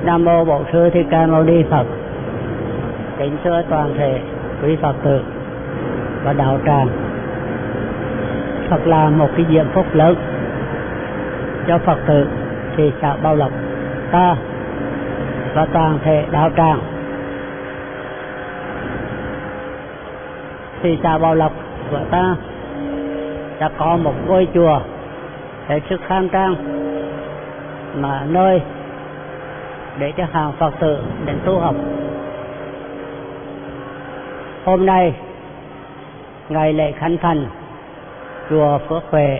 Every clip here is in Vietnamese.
Nam mô Bổn Sư Thích Ca Mâu Ni Phật. Kính thưa toàn thể quý Phật tử và đạo tràng, thật là một cái diễm phúc lớn cho Phật tử thị xã Bảo Lộc ta và toàn thể đạo tràng. Thị xã Bảo Lộc của ta đã có một ngôi chùa hết sức khang trang, mà nơi để cho hàng Phật tử đến tu học. Hôm nay ngày lễ khánh thành chùa Phước Huệ,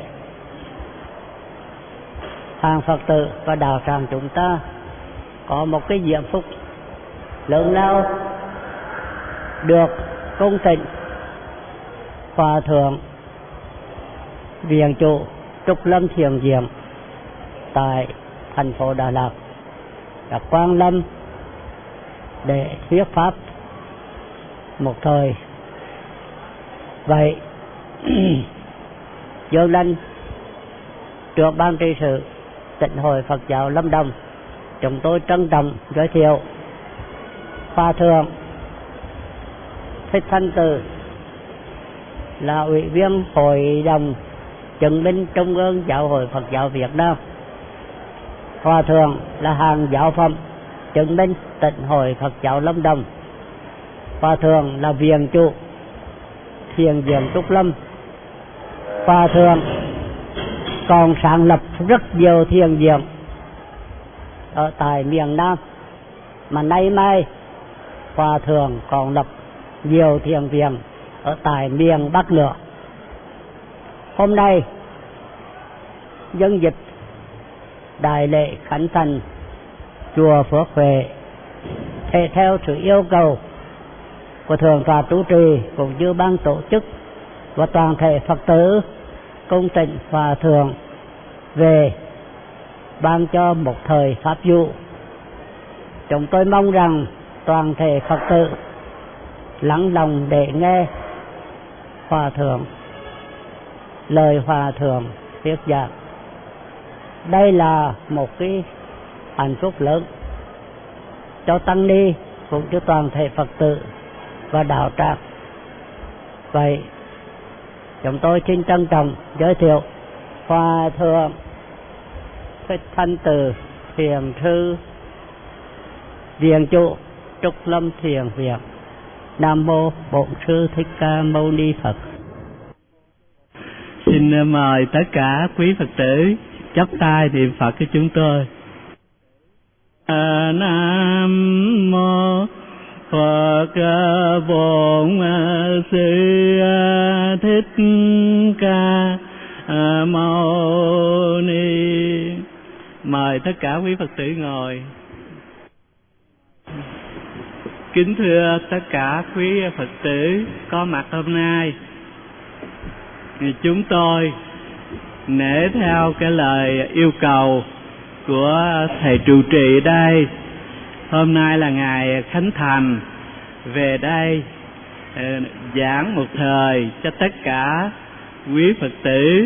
hàng Phật tử và đạo tràng chúng ta có một cái diễm phúc lớn lao, được cung tịnh Hòa thượng Viện Chủ Trúc Lâm Thiền Viện tại thành phố Đà Lạt đã quang lâm để thuyết pháp một thời. Vậy dương lanh trước ban trị sự Tịnh hội Phật giáo Lâm Đồng, chúng tôi trân trọng giới thiệu Hòa thượng Thích Thanh Từ, là ủy viên Hội đồng chứng minh Trung ương Giáo hội Phật giáo Việt Nam. Hòa thượng là hàng giáo phẩm chứng minh Tịnh hội Phật giáo Lâm Đồng. Hòa thượng là viện chủ Thiền viện Trúc Lâm. Hòa thượng còn sáng lập rất nhiều thiền viện ở tại miền Nam, mà nay mai Hòa thượng còn lập nhiều thiền viện ở tại miền Bắc nữa. Hôm nay dân dịch đại lễ khánh thành chùa Phước Huệ thể theo sự yêu cầu của Thượng tọa chủ trì cũng như ban tổ chức và toàn thể Phật tử cung tịnh Hòa thượng về ban cho một thời pháp dụ. Chúng tôi mong rằng toàn thể Phật tử lắng lòng để nghe Hòa thượng, lời Hòa thượng thuyết giảng. Đây là một cái hạnh phúc lớn cho tăng ni cũng như toàn thể Phật tử và đạo tràng. Vậy chúng tôi xin trân trọng giới thiệu Hòa thượng Thích Thanh Từ, thiền sư Viện Chủ Trúc Lâm Thiền Viện. Nam mô Bổn Sư Thích Ca Mâu Ni Phật. Xin mời tất cả quý Phật tử chắp tay niệm Phật của chúng tôi. Nam mô Phật Bổn Sư Thích Ca Mâu Ni. Mời tất cả quý Phật tử ngồi. Kính thưa tất cả quý Phật tử có mặt hôm nay, chúng tôi nể theo cái lời yêu cầu của thầy trụ trì đây. Hôm nay là ngày khánh thành, về đây giảng một thời cho tất cả quý Phật tử.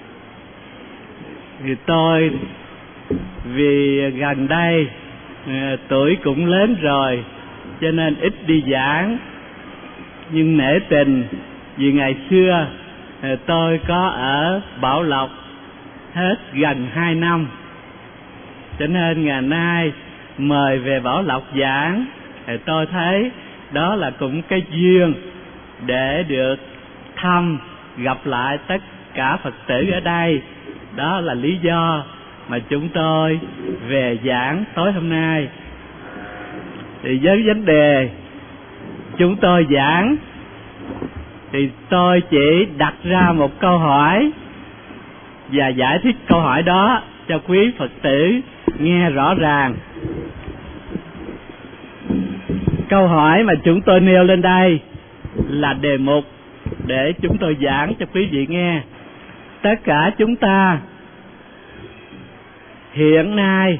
Thì tôi vì gần đây tuổi cũng lớn rồi cho nên ít đi giảng, nhưng nể tình vì ngày xưa tôi có ở Bảo Lộc hết gần 2 năm, cho nên ngày nay mời về Bảo Lộc giảng, tôi thấy đó là cũng cái duyên để được thăm gặp lại tất cả Phật tử ở đây. Đó là lý do mà chúng tôi về giảng tối hôm nay. Thì với vấn đề chúng tôi giảng thì tôi chỉ đặt ra một câu hỏi và giải thích câu hỏi đó cho quý Phật tử nghe rõ ràng. Câu hỏi mà chúng tôi nêu lên đây là đề mục để chúng tôi giảng cho quý vị nghe. Tất cả chúng ta hiện nay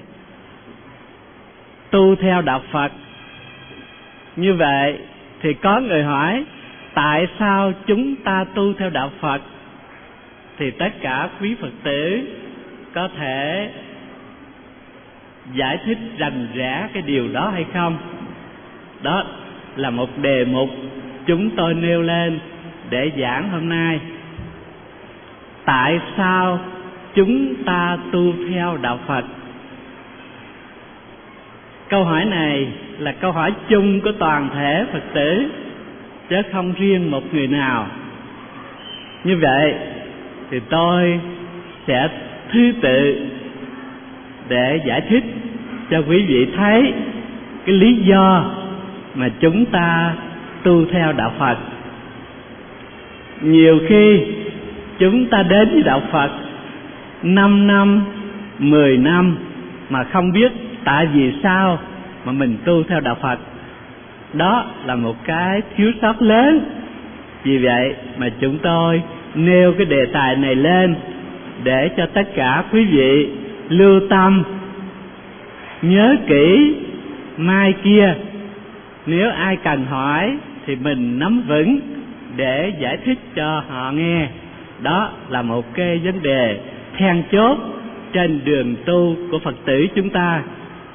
tu theo đạo Phật, như vậy thì có người hỏi tại sao chúng ta tu theo đạo Phật? Thì tất cả quý Phật tử có thể giải thích rành rẽ cái điều đó hay không? Đó là một đề mục chúng tôi nêu lên để giảng hôm nay. Tại sao chúng ta tu theo đạo Phật? Câu hỏi này là câu hỏi chung của toàn thể Phật tử, chứ không riêng một người nào. Như vậy thì tôi sẽ thứ tự để giải thích cho quý vị thấy cái lý do mà chúng ta tu theo đạo Phật. Nhiều khi chúng ta đến với đạo Phật 5 năm, 10 năm mà không biết tại vì sao mà mình tu theo đạo Phật. Đó là một cái thiếu sót lớn. Vì vậy mà chúng tôi nêu cái đề tài này lên để cho tất cả quý vị lưu tâm, nhớ kỹ, mai kia nếu ai cần hỏi thì mình nắm vững để giải thích cho họ nghe. Đó là một cái vấn đề then chốt trên đường tu của Phật tử chúng ta.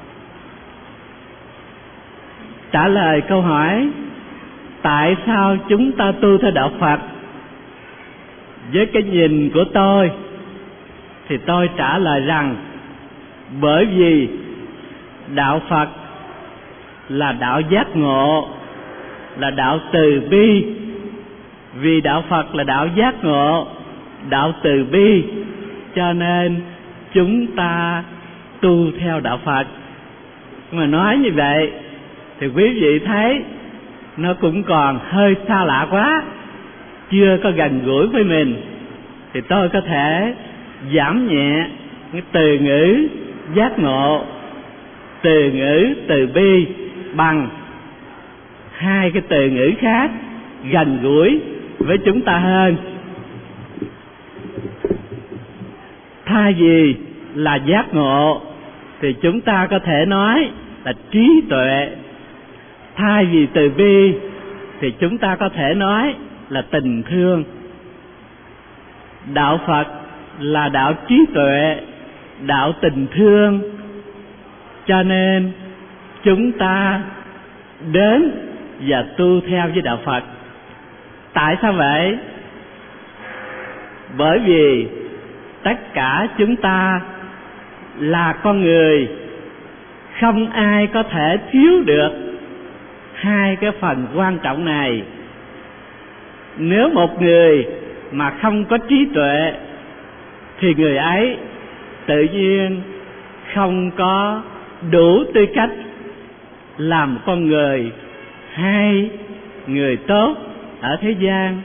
Trả lời câu hỏi tại sao chúng ta tu theo đạo Phật, với cái nhìn của tôi thì tôi trả lời rằng bởi vì đạo Phật là đạo giác ngộ, là đạo từ bi. Vì đạo Phật là đạo giác ngộ, đạo từ bi, cho nên chúng ta tu theo đạo Phật. Mà nói như vậy thì quý vị thấy nó cũng còn hơi xa lạ quá, chưa có gần gũi với mình. Thì tôi có thể giảm nhẹ cái từ ngữ giác ngộ, từ ngữ từ bi bằng hai cái từ ngữ khác gần gũi với chúng ta hơn. Thay vì là giác ngộ thì chúng ta có thể nói là trí tuệ. Thay vì từ bi thì chúng ta có thể nói là tình thương. Đạo Phật là đạo trí tuệ, đạo tình thương, cho nên chúng ta đến và tu theo với đạo Phật. Tại sao vậy? Bởi vì tất cả chúng ta là con người, không ai có thể thiếu được hai cái phần quan trọng này. Nếu một người mà không có trí tuệ thì người ấy tự nhiên không có đủ tư cách làm con người hay người tốt ở thế gian.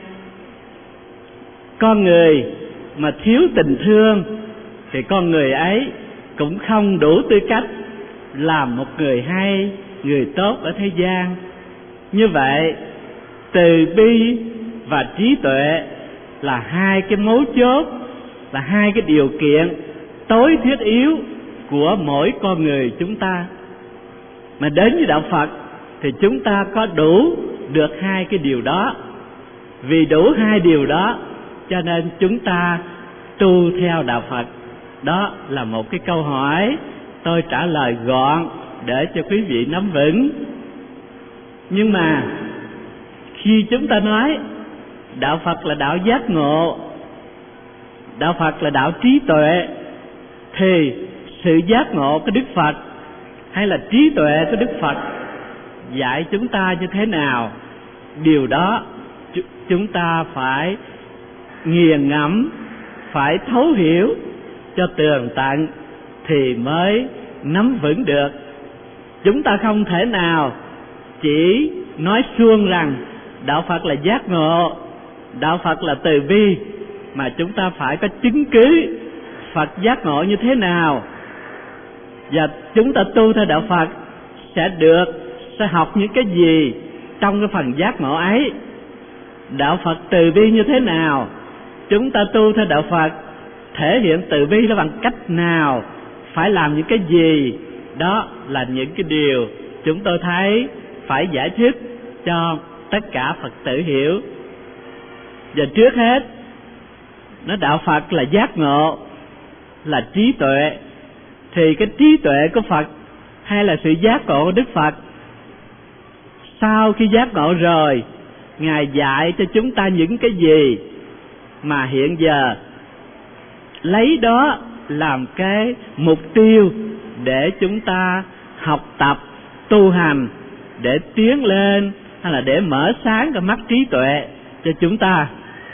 Con người mà thiếu tình thương thì con người ấy cũng không đủ tư cách làm một người hay, người tốt ở thế gian. Như vậy, từ bi và trí tuệ là hai cái mấu chốt, là hai cái điều kiện tối thiết yếu của mỗi con người chúng ta. Mà đến với đạo Phật thì chúng ta có đủ được hai cái điều đó. Vì đủ hai điều đó cho nên chúng ta tu theo đạo Phật. Đó là một cái câu hỏi tôi trả lời gọn để cho quý vị nắm vững. Nhưng mà khi chúng ta nói đạo Phật là đạo giác ngộ, đạo Phật là đạo trí tuệ, thì sự giác ngộ của Đức Phật hay là trí tuệ của Đức Phật dạy chúng ta như thế nào? Điều đó chúng ta phải nghiền ngẫm, phải thấu hiểu cho tường tận thì mới nắm vững được. Chúng ta không thể nào chỉ nói suông rằng đạo Phật là giác ngộ, đạo Phật là từ bi, mà chúng ta phải có chứng cứ Phật giác ngộ như thế nào. Và chúng ta tu theo đạo Phật sẽ học những cái gì trong cái phần giác ngộ ấy. Đạo Phật từ bi như thế nào, chúng ta tu theo đạo Phật thể hiện từ bi đó bằng cách nào, phải làm những cái gì. Đó là những cái điều chúng tôi thấy phải giải thích cho tất cả Phật tử hiểu. Và trước hết, nói đạo Phật là giác ngộ, là trí tuệ, thì cái trí tuệ của Phật hay là sự giác ngộ của Đức Phật, sau khi giác ngộ rồi, Ngài dạy cho chúng ta những cái gì mà hiện giờ lấy đó làm cái mục tiêu để chúng ta học tập, tu hành, để tiến lên hay là để mở sáng cái mắt trí tuệ cho chúng ta.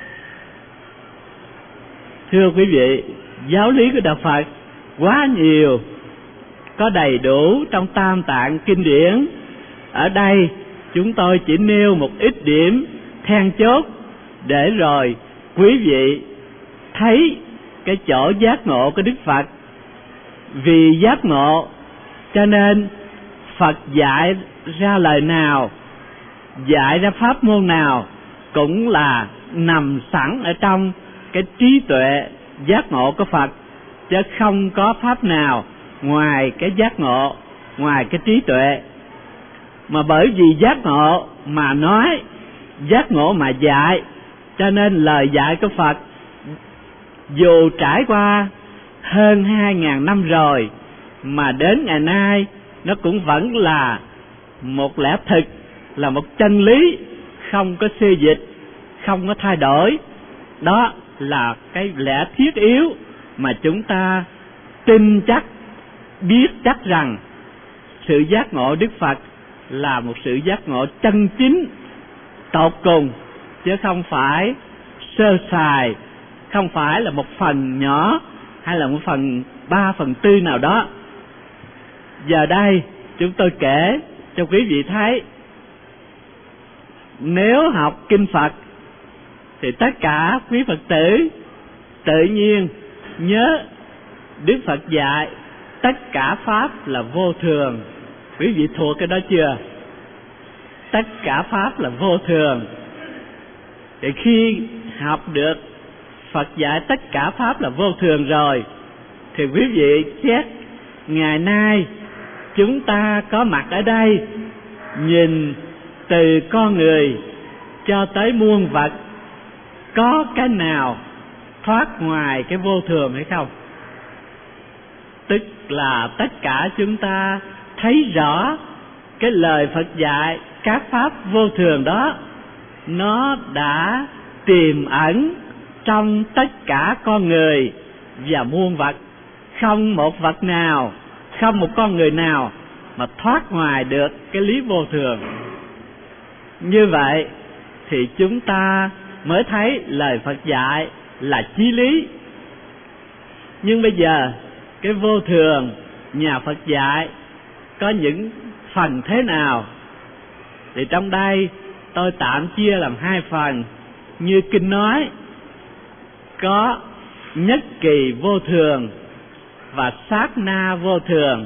Thưa quý vị, giáo lý của Đạo Phật quá nhiều, có đầy đủ trong Tam Tạng Kinh Điển. Ở đây chúng tôi chỉ nêu một ít điểm then chốt để rồi quý vị thấy cái chỗ giác ngộ của Đức Phật. Vì giác ngộ cho nên Phật dạy ra lời nào, dạy ra pháp môn nào cũng là nằm sẵn ở trong cái trí tuệ giác ngộ của Phật, chứ không có pháp nào ngoài cái giác ngộ, ngoài cái trí tuệ. Mà bởi vì giác ngộ mà nói, giác ngộ mà dạy, cho nên lời dạy của Phật dù trải qua hơn 2.000 năm rồi mà đến ngày nay nó cũng vẫn là một lẽ thực, là một chân lý, không có xê dịch, không có thay đổi. Đó là cái lẽ thiết yếu mà chúng ta tin chắc, biết chắc rằng sự giác ngộ Đức Phật là một sự giác ngộ chân chính, tột cùng, chứ không phải sơ sài, không phải là một phần nhỏ hay là một phần 3/4 nào đó. Giờ đây chúng tôi kể cho quý vị thấy, nếu học kinh Phật thì tất cả quý Phật tử tự nhiên nhớ Đức Phật dạy tất cả pháp là vô thường. Quý vị thuộc cái đó chưa? Tất cả pháp là vô thường. Thì khi học được Phật dạy tất cả pháp là vô thường rồi, thì quý vị xét ngày nay chúng ta có mặt ở đây, nhìn từ con người cho tới muôn vật, có cái nào thoát ngoài cái vô thường hay không? Tức là tất cả chúng ta thấy rõ cái lời Phật dạy, các pháp vô thường đó, nó đã tiềm ẩn trong tất cả con người và muôn vật. Không một vật nào, không một con người nào mà thoát ngoài được cái lý vô thường. Như vậy thì chúng ta mới thấy lời Phật dạy là chí lý. Nhưng bây giờ cái vô thường nhà Phật dạy có những phần thế nào? Thì trong đây tôi tạm chia làm 2 phần. Như kinh nói, có nhất kỳ vô thường và sát na vô thường.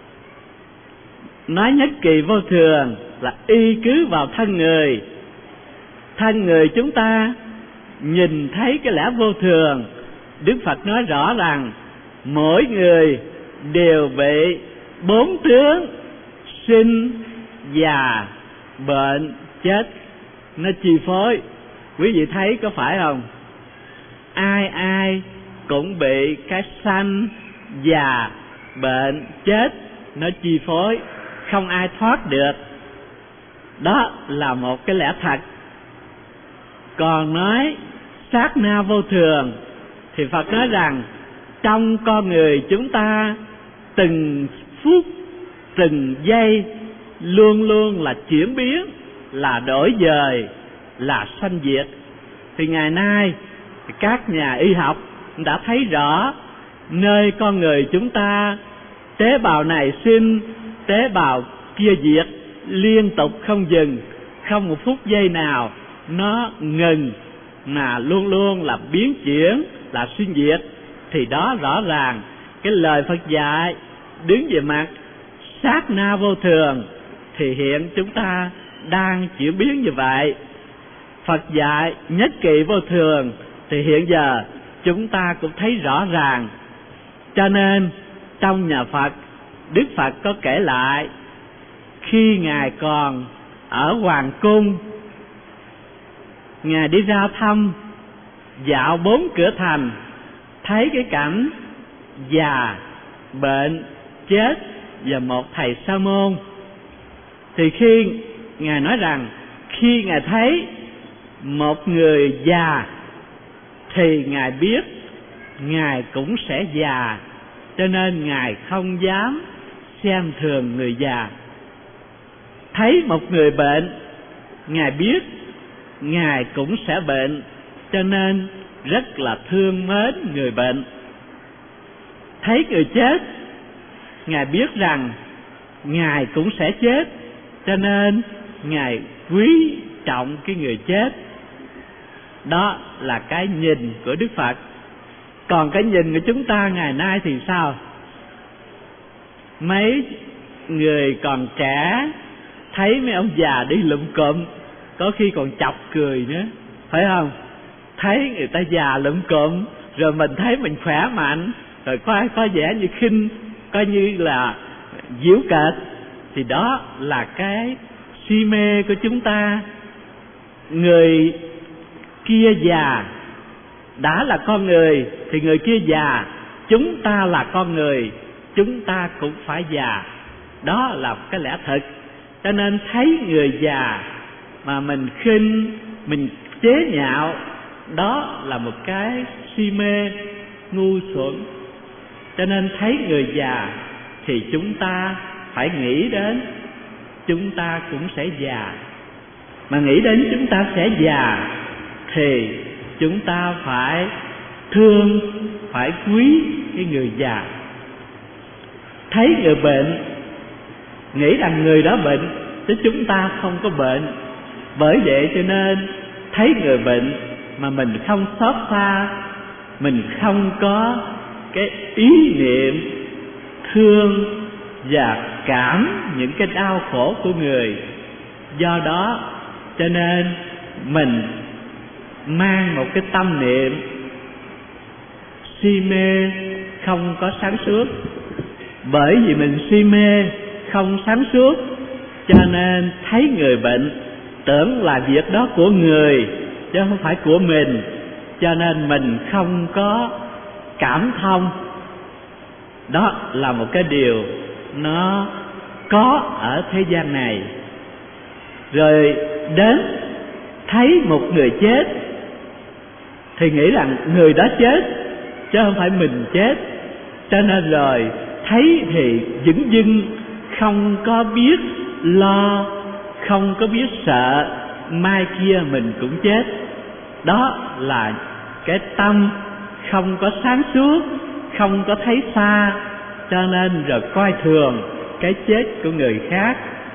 Nói nhất kỳ vô thường là y cứ vào thân người. Thân người chúng ta nhìn thấy cái lẽ vô thường. Đức Phật nói rõ rằng mỗi người đều bị 4 tướng sinh, già, bệnh, chết nó chi phối. Quý vị thấy có phải không? Ai ai cũng bị cái sanh, già, bệnh, chết nó chi phối, không ai thoát được. Đó là một cái lẽ thật. Còn nói sát na vô thường thì Phật nói rằng trong con người chúng ta từng phút, từng giây luôn luôn là chuyển biến, là đổi dời, là sanh diệt. Thì ngày nay các nhà y học đã thấy rõ nơi con người chúng ta, tế bào này sinh, tế bào kia diệt, liên tục không dừng, không một phút giây nào nó ngừng, mà luôn luôn là biến chuyển, là sinh diệt. Thì đó rõ ràng cái lời Phật dạy đứng về mặt sát na vô thường thì hiện chúng ta đang chuyển biến như vậy. Phật dạy nhất kỳ vô thường thì hiện giờ chúng ta cũng thấy rõ ràng. Cho nên trong nhà Phật, Đức Phật có kể lại khi Ngài còn ở Hoàng Cung, Ngài đi ra thăm, dạo 4 cửa thành, thấy cái cảnh già, bệnh, chết và một thầy sa môn. Thì khi Ngài nói rằng khi Ngài thấy một người già thì Ngài biết Ngài cũng sẽ già, cho nên Ngài không dám xem thường người già. Thấy một người bệnh, Ngài biết Ngài cũng sẽ bệnh, cho nên rất là thương mến người bệnh. Thấy người chết, Ngài biết rằng Ngài cũng sẽ chết, cho nên Ngài quý trọng cái người chết. Đó là cái nhìn của Đức Phật. Còn cái nhìn của chúng ta ngày nay thì sao? Mấy người còn trẻ thấy mấy ông già đi lụm cụm, có khi còn chọc cười nữa, phải không? Thấy người ta già lụm cụm, rồi mình thấy mình khỏe mạnh, rồi có vẻ như khinh, coi như là giễu cợt, thì đó là cái si mê của chúng ta. Người kia già đã là con người thì người kia già, chúng ta là con người, chúng ta cũng phải già. Đó là cái lẽ thật. Cho nên thấy người già mà mình khinh, mình chế nhạo, đó là một cái si mê ngu xuẩn. Cho nên thấy người già thì chúng ta phải nghĩ đến chúng ta cũng sẽ già. Mà nghĩ đến chúng ta sẽ già thì chúng ta phải thương, phải quý cái người già. Thấy người bệnh, nghĩ rằng người đó bệnh chứ chúng ta không có bệnh. Bởi vậy cho nên thấy người bệnh mà mình không xót xa, mình không có cái ý niệm thương và cảm những cái đau khổ của người. Do đó cho nên mình mang một cái tâm niệm si mê không có sáng suốt. Bởi vì mình si mê không sáng suốt, cho nên thấy người bệnh tưởng là việc đó của người chứ không phải của mình, cho nên mình không có cảm thông. Đó là một cái điều nó có ở thế gian này. Rồi đến thấy một người chết thì nghĩ rằng người đó chết chứ không phải mình chết, cho nên rồi thấy thì dửng dưng, không có biết lo, không có biết sợ mai kia mình cũng chết. Đó là cái tâm không có sáng suốt, không có thấy xa, cho nên rồi coi thường cái chết của người khác.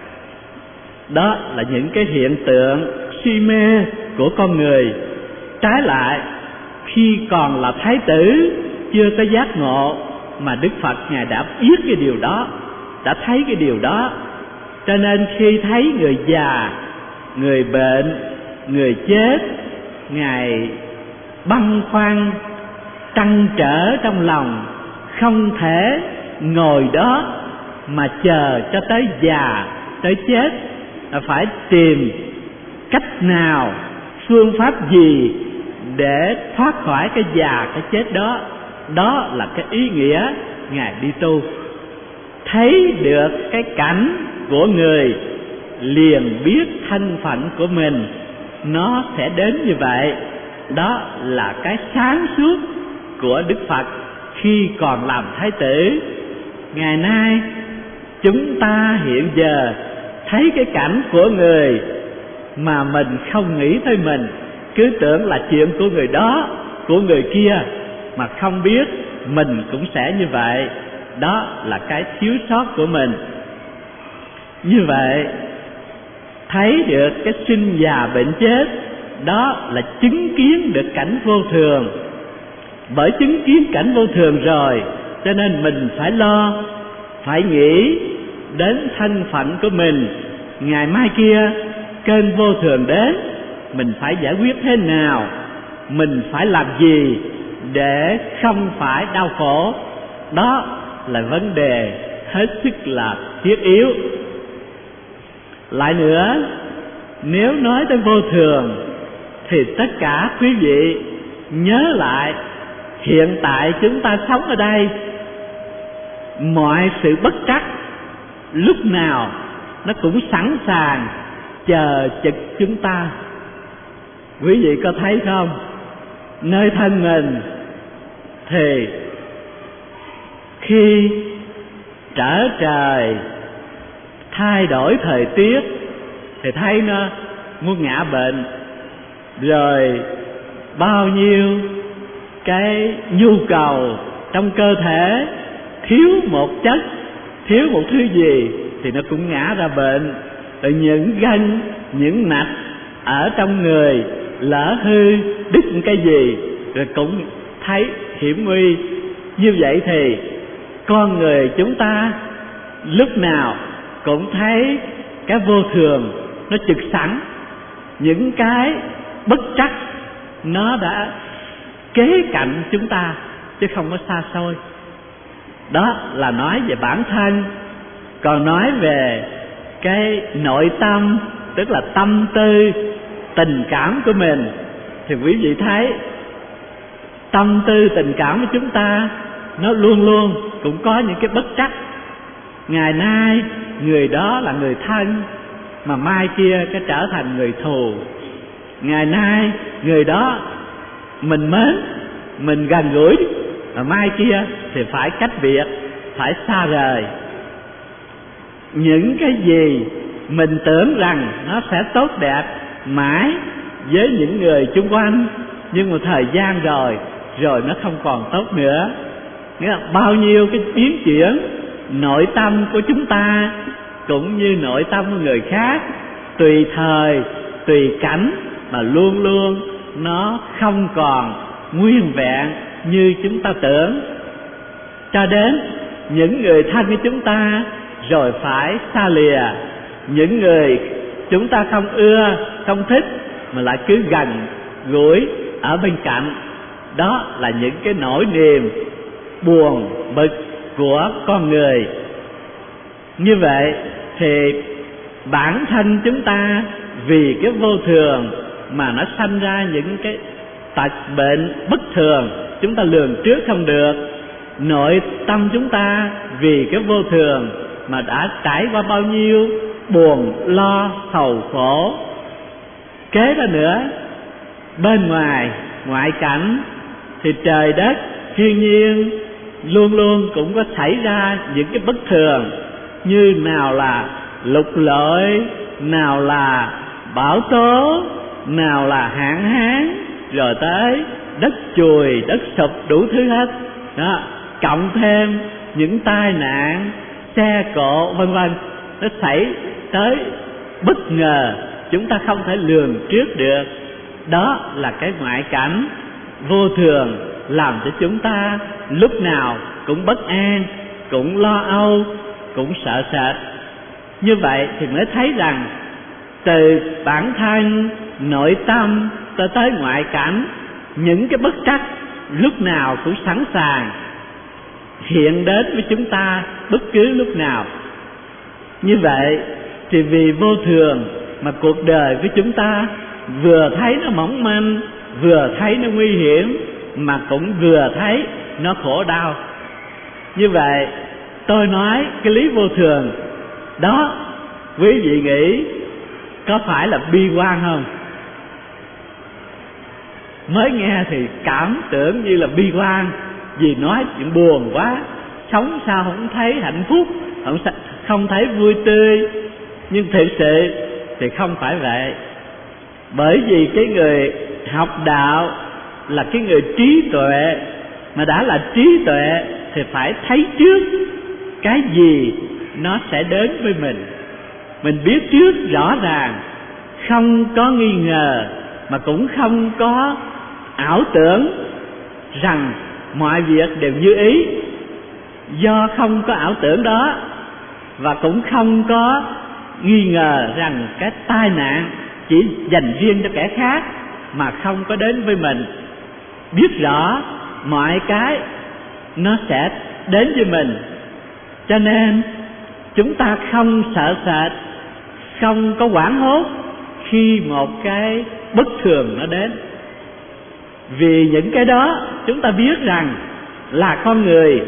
Đó là những cái hiện tượng si mê của con người. Trái lại, khi còn là thái tử chưa có giác ngộ mà Đức Phật Ngài đã biết cái điều đó, đã thấy cái điều đó, cho nên khi thấy người già, người bệnh, người chết, Ngài băn khoăn trăn trở trong lòng, không thể ngồi đó mà chờ cho tới già, tới chết, là phải tìm cách nào, phương pháp gì để thoát khỏi cái già, cái chết đó. Đó là cái ý nghĩa Ngài đi tu. Thấy được cái cảnh của người liền biết thân phận của mình nó sẽ đến như vậy. Đó là cái sáng suốt của Đức Phật khi còn làm thái tử. Ngày nay chúng ta hiện giờ thấy cái cảnh của người mà mình không nghĩ tới mình, cứ tưởng là chuyện của người đó, của người kia, mà không biết mình cũng sẽ như vậy. Đó là cái thiếu sót của mình. Như vậy thấy được cái sinh già bệnh chết, đó là chứng kiến được cảnh vô thường. Bởi chứng kiến cảnh vô thường rồi, cho nên mình phải lo, phải nghĩ đến thân phận của mình. Ngày mai kia cơn vô thường đến, mình phải giải quyết thế nào, mình phải làm gì để không phải đau khổ. Đó là vấn đề hết sức là thiết yếu. Lại nữa, nếu nói tới vô thường thì tất cả quý vị nhớ lại hiện tại chúng ta sống ở đây. mọi sự bất trắc lúc nào nó cũng sẵn sàng chờ trực chúng ta. Quý vị có thấy không? Nơi thân mình thì khi trở trời thay đổi thời tiết thì thấy nó muốn ngã bệnh, rồi bao nhiêu cái nhu cầu trong cơ thể thiếu một chất, thiếu một thứ gì thì nó cũng ngã ra bệnh. Rồi những gân, những mạch ở trong người lỡ hư đứt cái gì rồi cũng thấy hiểm nguy. Như vậy thì con người chúng ta lúc nào cũng thấy cái vô thường nó trực sẵn, những cái bất trắc nó đã kế cạnh chúng ta chứ không có xa xôi. Đó là nói về bản thân. Còn nói về cái nội tâm, tức là tâm tư, tình cảm của mình, thì quý vị thấy tâm tư tình cảm của chúng ta nó luôn luôn cũng có những cái bất trắc. Ngày nay người đó là người thân, mà mai kia cái trở thành người thù. Ngày nay người đó mình mến, mình gần gũi, mà mai kia thì phải cách biệt, phải xa rời. Những cái gì mình tưởng rằng nó sẽ tốt đẹp mãi với những người chung quanh, nhưng mà thời gian rồi nó không còn tốt nữa. Nghĩa là bao nhiêu cái biến chuyển nội tâm của chúng ta cũng như nội tâm của người khác, tùy thời tùy cảnh mà luôn luôn nó không còn nguyên vẹn như chúng ta tưởng. Cho đến những người thân của chúng ta rồi phải xa lìa, những người chúng ta không ưa, không thích mà lại cứ gần gũi ở bên cạnh. Đó là những cái nỗi niềm buồn bực của con người. Như vậy thì bản thân chúng ta vì cái vô thường mà nó sanh ra những cái tật bệnh bất thường chúng ta lường trước không được. Nội tâm chúng ta vì cái vô thường mà đã trải qua bao nhiêu buồn lo sầu khổ. Kế đó nữa, bên ngoài ngoại cảnh thì trời đất thiên nhiên luôn luôn cũng có xảy ra những cái bất thường, như nào là lục lội, nào là bão tố, nào là hạn hán, rồi tới đất chùi, đất sụp, đủ thứ hết đó. Cộng thêm những tai nạn xe cộ vân vân, nó xảy tới bất ngờ, chúng ta không thể lường trước được. Đó là cái ngoại cảnh vô thường làm cho chúng ta lúc nào cũng bất an, cũng lo âu, cũng sợ sệt. Như vậy thì mới thấy rằng từ bản thân nội tâm cho tới ngoại cảnh, những cái bất trắc lúc nào cũng sẵn sàng hiện đến với chúng ta bất cứ lúc nào. Như vậy thì vì vô thường mà cuộc đời của chúng ta vừa thấy nó mỏng manh, vừa thấy nó nguy hiểm, mà cũng vừa thấy nó khổ đau. Như vậy tôi nói cái lý vô thường đó, quý vị nghĩ có phải là bi quan không? Mới nghe thì cảm tưởng như là bi quan, vì nói chuyện buồn quá, sống sao không thấy hạnh phúc, không thấy vui tươi. Nhưng thực sự thì không phải vậy. Bởi vì cái người học đạo là cái người trí tuệ, mà đã là trí tuệ thì phải thấy trước cái gì nó sẽ đến với mình. Mình biết trước rõ ràng, không có nghi ngờ, mà cũng không có ảo tưởng rằng mọi việc đều như ý. Do không có ảo tưởng đó, và cũng không có nghi ngờ rằng cái tai nạn chỉ dành riêng cho kẻ khác mà không có đến với mình, biết rõ mọi cái nó sẽ đến với mình, cho nên chúng ta không sợ sệt, không có hoảng hốt khi một cái bất thường nó đến. Vì những cái đó chúng ta biết rằng là con người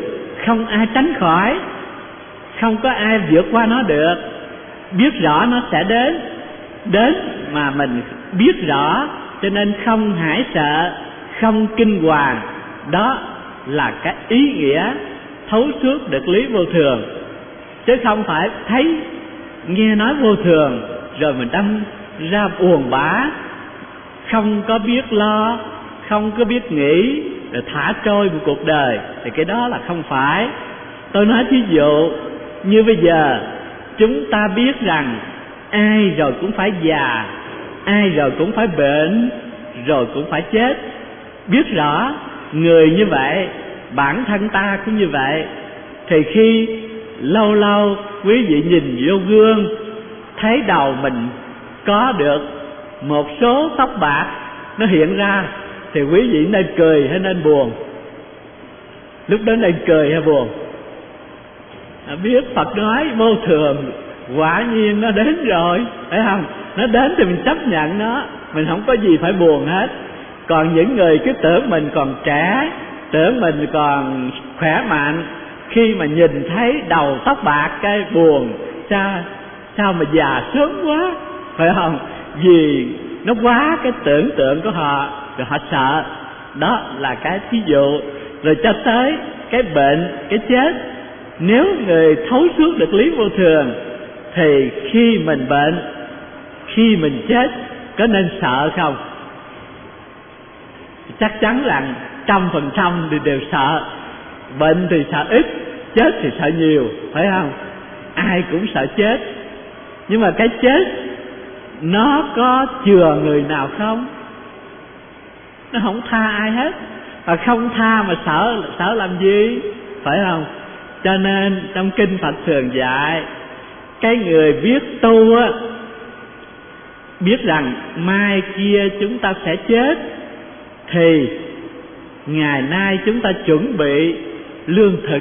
không ai tránh khỏi, không có ai vượt qua nó được. Biết rõ nó sẽ đến mà mình biết rõ, cho nên không hãi sợ, không kinh hoàng. Đó là cái ý nghĩa thấu suốt được lý vô thường, chứ không phải thấy nghe nói vô thường rồi mình đâm ra buồn bã, không có biết lo, không có biết nghĩ, rồi thả trôi một cuộc đời. Thì cái đó là không phải. Tôi nói thí dụ như bây giờ chúng ta biết rằng ai rồi cũng phải già, ai rồi cũng phải bệnh, rồi cũng phải chết. Biết rõ người như vậy, bản thân ta cũng như vậy. Thì khi lâu lâu quý vị nhìn vô gương, thấy đầu mình có được một số tóc bạc nó hiện ra, thì quý vị nên cười hay nên buồn? Lúc đó nên cười hay buồn? Biết Phật nói vô thường, quả nhiên nó đến rồi, phải không? Nó đến thì mình chấp nhận nó, mình không có gì phải buồn hết. Còn những người cứ tưởng mình còn trẻ, tưởng mình còn khỏe mạnh, khi mà nhìn thấy đầu tóc bạc cái buồn, sao mà già sớm quá, phải không? Vì nó quá cái tưởng tượng của họ, rồi họ sợ. Đó là cái thí dụ. Rồi cho tới cái bệnh, cái chết. Nếu người thấu suốt được lý vô thường, thì khi mình bệnh, khi mình chết, có nên sợ không? Chắc chắn là 100% thì đều sợ. Bệnh thì sợ ít, chết thì sợ nhiều, phải không? Ai cũng sợ chết. Nhưng mà cái chết nó có chừa người nào không? Nó không tha ai hết. Và không tha mà sợ làm gì, phải không? Cho nên trong kinh Phật thường dạy, cái người biết tu á, biết rằng mai kia chúng ta sẽ chết, thì ngày nay chúng ta chuẩn bị lương thực,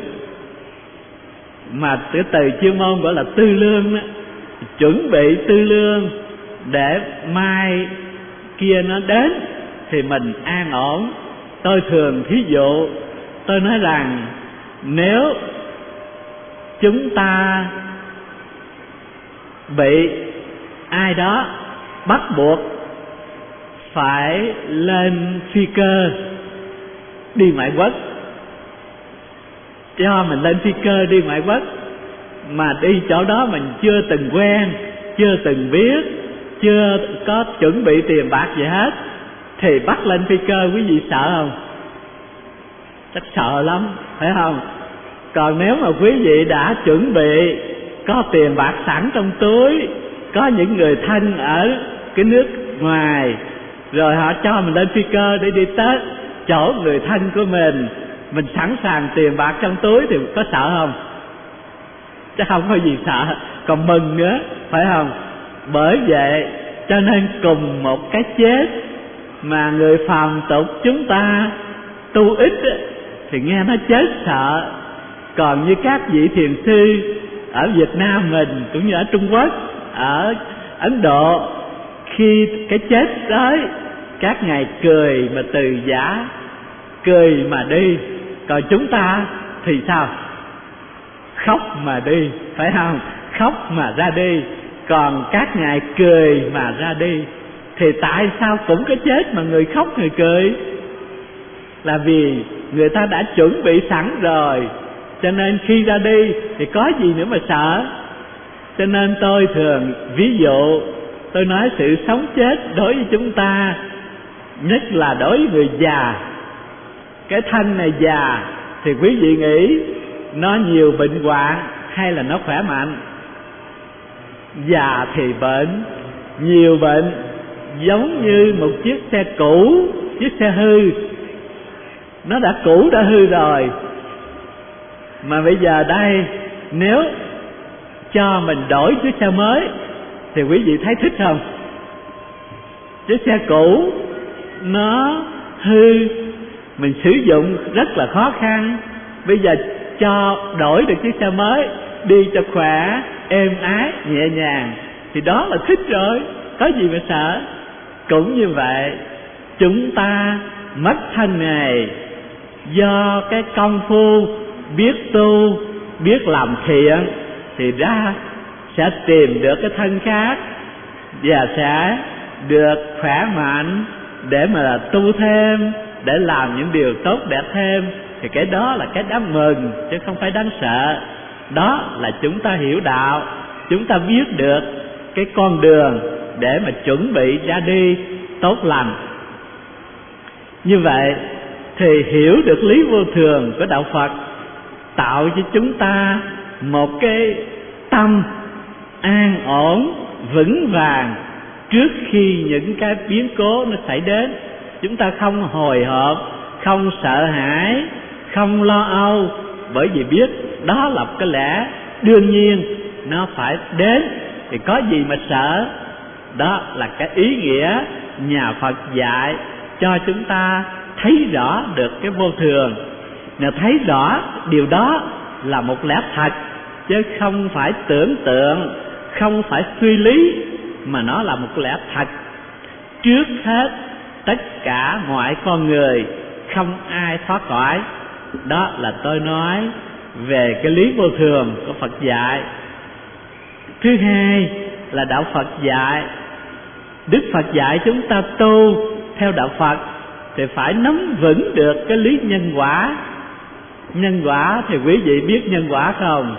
mà từ chuyên môn gọi là tư lương đó. Chuẩn bị tư lương để mai kia nó đến thì mình an ổn. Tôi thường thí dụ, tôi nói rằng nếu chúng ta bị ai đó bắt buộc phải lên phi cơ đi ngoại quốc, cho mình lên phi cơ đi ngoại quốc, mà đi chỗ đó mình chưa từng quen, chưa từng biết, chưa có chuẩn bị tiền bạc gì hết, thì bắt lên phi cơ, quý vị sợ không? Chắc sợ lắm, phải không? Còn nếu mà quý vị đã chuẩn bị, có tiền bạc sẵn trong túi, có những người thân ở cái nước ngoài, rồi họ cho mình lên phi cơ để đi tới chỗ người thân của mình sẵn sàng tiền bạc trong túi, thì có sợ không? Chắc không có gì sợ, còn mừng nữa, phải không? Bởi vậy cho nên cùng một cái chết mà người phàm tục chúng ta tu ít thì nghe nó chết sợ. Còn như các vị thiền sư ở Việt Nam mình, cũng như ở Trung Quốc, ở Ấn Độ, khi cái chết tới, các ngài cười mà từ giả, cười mà đi. Còn chúng ta thì sao? Khóc mà đi, phải không? Khóc mà ra đi. Còn các ngài cười mà ra đi. Thì tại sao cũng có chết mà người khóc người cười? Là vì người ta đã chuẩn bị sẵn rồi, cho nên khi ra đi thì có gì nữa mà sợ. Cho nên tôi thường ví dụ, tôi nói sự sống chết đối với chúng ta, nhất là đối với người già, cái thân này già thì quý vị nghĩ nó nhiều bệnh hoạn hay là nó khỏe mạnh? Già thì bệnh, nhiều bệnh, giống như một chiếc xe cũ, chiếc xe hư. Nó đã cũ, đã hư rồi, mà bây giờ đây nếu cho mình đổi chiếc xe mới thì quý vị thấy thích không? Chiếc xe cũ nó hư, mình sử dụng rất là khó khăn. Bây giờ cho đổi được chiếc xe mới, đi cho khỏe, êm ái, nhẹ nhàng, thì đó là thích rồi, có gì mà sợ. Cũng như vậy, chúng ta mất thân này do cái công phu biết tu, biết làm thiện thì ra sẽ tìm được cái thân khác và sẽ được khỏe mạnh để mà tu thêm, để làm những điều tốt đẹp thêm. Thì cái đó là cái đáng mừng chứ không phải đáng sợ. Đó là chúng ta hiểu đạo, chúng ta biết được cái con đường để mà chuẩn bị ra đi tốt lành. Như vậy thì hiểu được lý vô thường của đạo Phật tạo cho chúng ta một cái tâm an ổn vững vàng trước khi những cái biến cố nó xảy đến. Chúng ta không hồi hộp, không sợ hãi, không lo âu, bởi vì biết đó là cái lẽ đương nhiên nó phải đến, thì có gì mà sợ. Đó là cái ý nghĩa nhà Phật dạy cho chúng ta thấy rõ được cái vô thường. Nếu thấy rõ điều đó là một lẽ thật, chứ không phải tưởng tượng, không phải suy lý, mà nó là một lẽ thật. Trước hết tất cả mọi con người không ai thoát khỏi. Đó là tôi nói về cái lý vô thường của Phật dạy. Thứ hai là đạo Phật dạy, Đức Phật dạy chúng ta tu theo đạo Phật thì phải nắm vững được cái lý nhân quả. Nhân quả thì quý vị biết nhân quả không?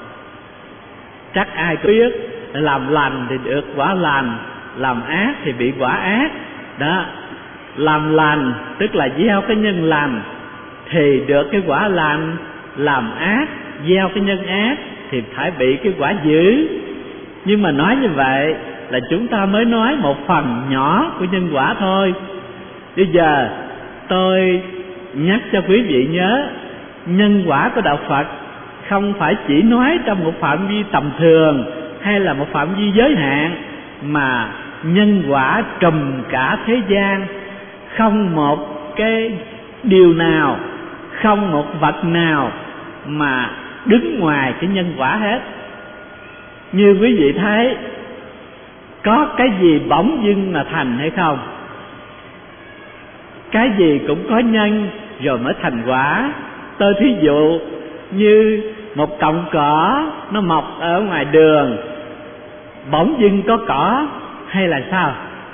Chắc ai cũng biết. Làm lành thì được quả lành, làm ác thì bị quả ác. Đó, làm lành tức là gieo cái nhân lành thì được cái quả lành, làm ác gieo cái nhân ác thì phải bị cái quả dữ. Nhưng mà nói như vậy là chúng ta mới nói một phần nhỏ của nhân quả thôi. Bây giờ tôi nhắc cho quý vị nhớ, nhân quả của đạo Phật không phải chỉ nói trong một phạm vi tầm thường hay là một phạm vi giới hạn, mà nhân quả trùm cả thế gian. Không một cái điều nào, không một vật nào mà đứng ngoài cái nhân quả hết. Như quý vị thấy, có cái gì bỗng dưng mà thành hay không? Cái gì cũng có nhân rồi mới thành quả. Tôi thí dụ như một cọng cỏ nó mọc ở ngoài đường, bỗng dưng có cỏ hay là sao?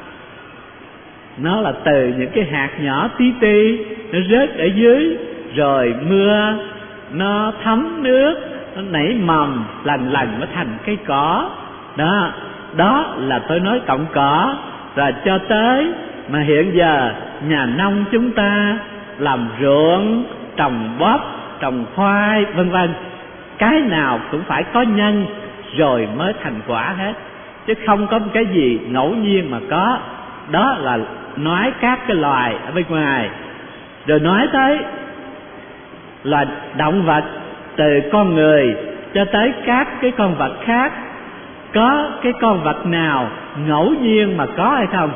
Nó là từ những cái hạt nhỏ tí ti nó rớt ở dưới, rồi mưa nó thấm nước, nó nảy mầm lần lần mới thành cây cỏ. Đó là tôi nói cọng cỏ. Rồi cho tới mà hiện giờ nhà nông chúng ta làm ruộng, trồng bắp, trồng khoai vân vân, cái nào cũng phải có nhân rồi mới thành quả hết, chứ không có cái gì ngẫu nhiên mà có. Đó là nói các cái loài ở bên ngoài. Rồi nói tới là động vật, từ con người cho tới các cái con vật khác, có cái con vật nào ngẫu nhiên mà có hay không?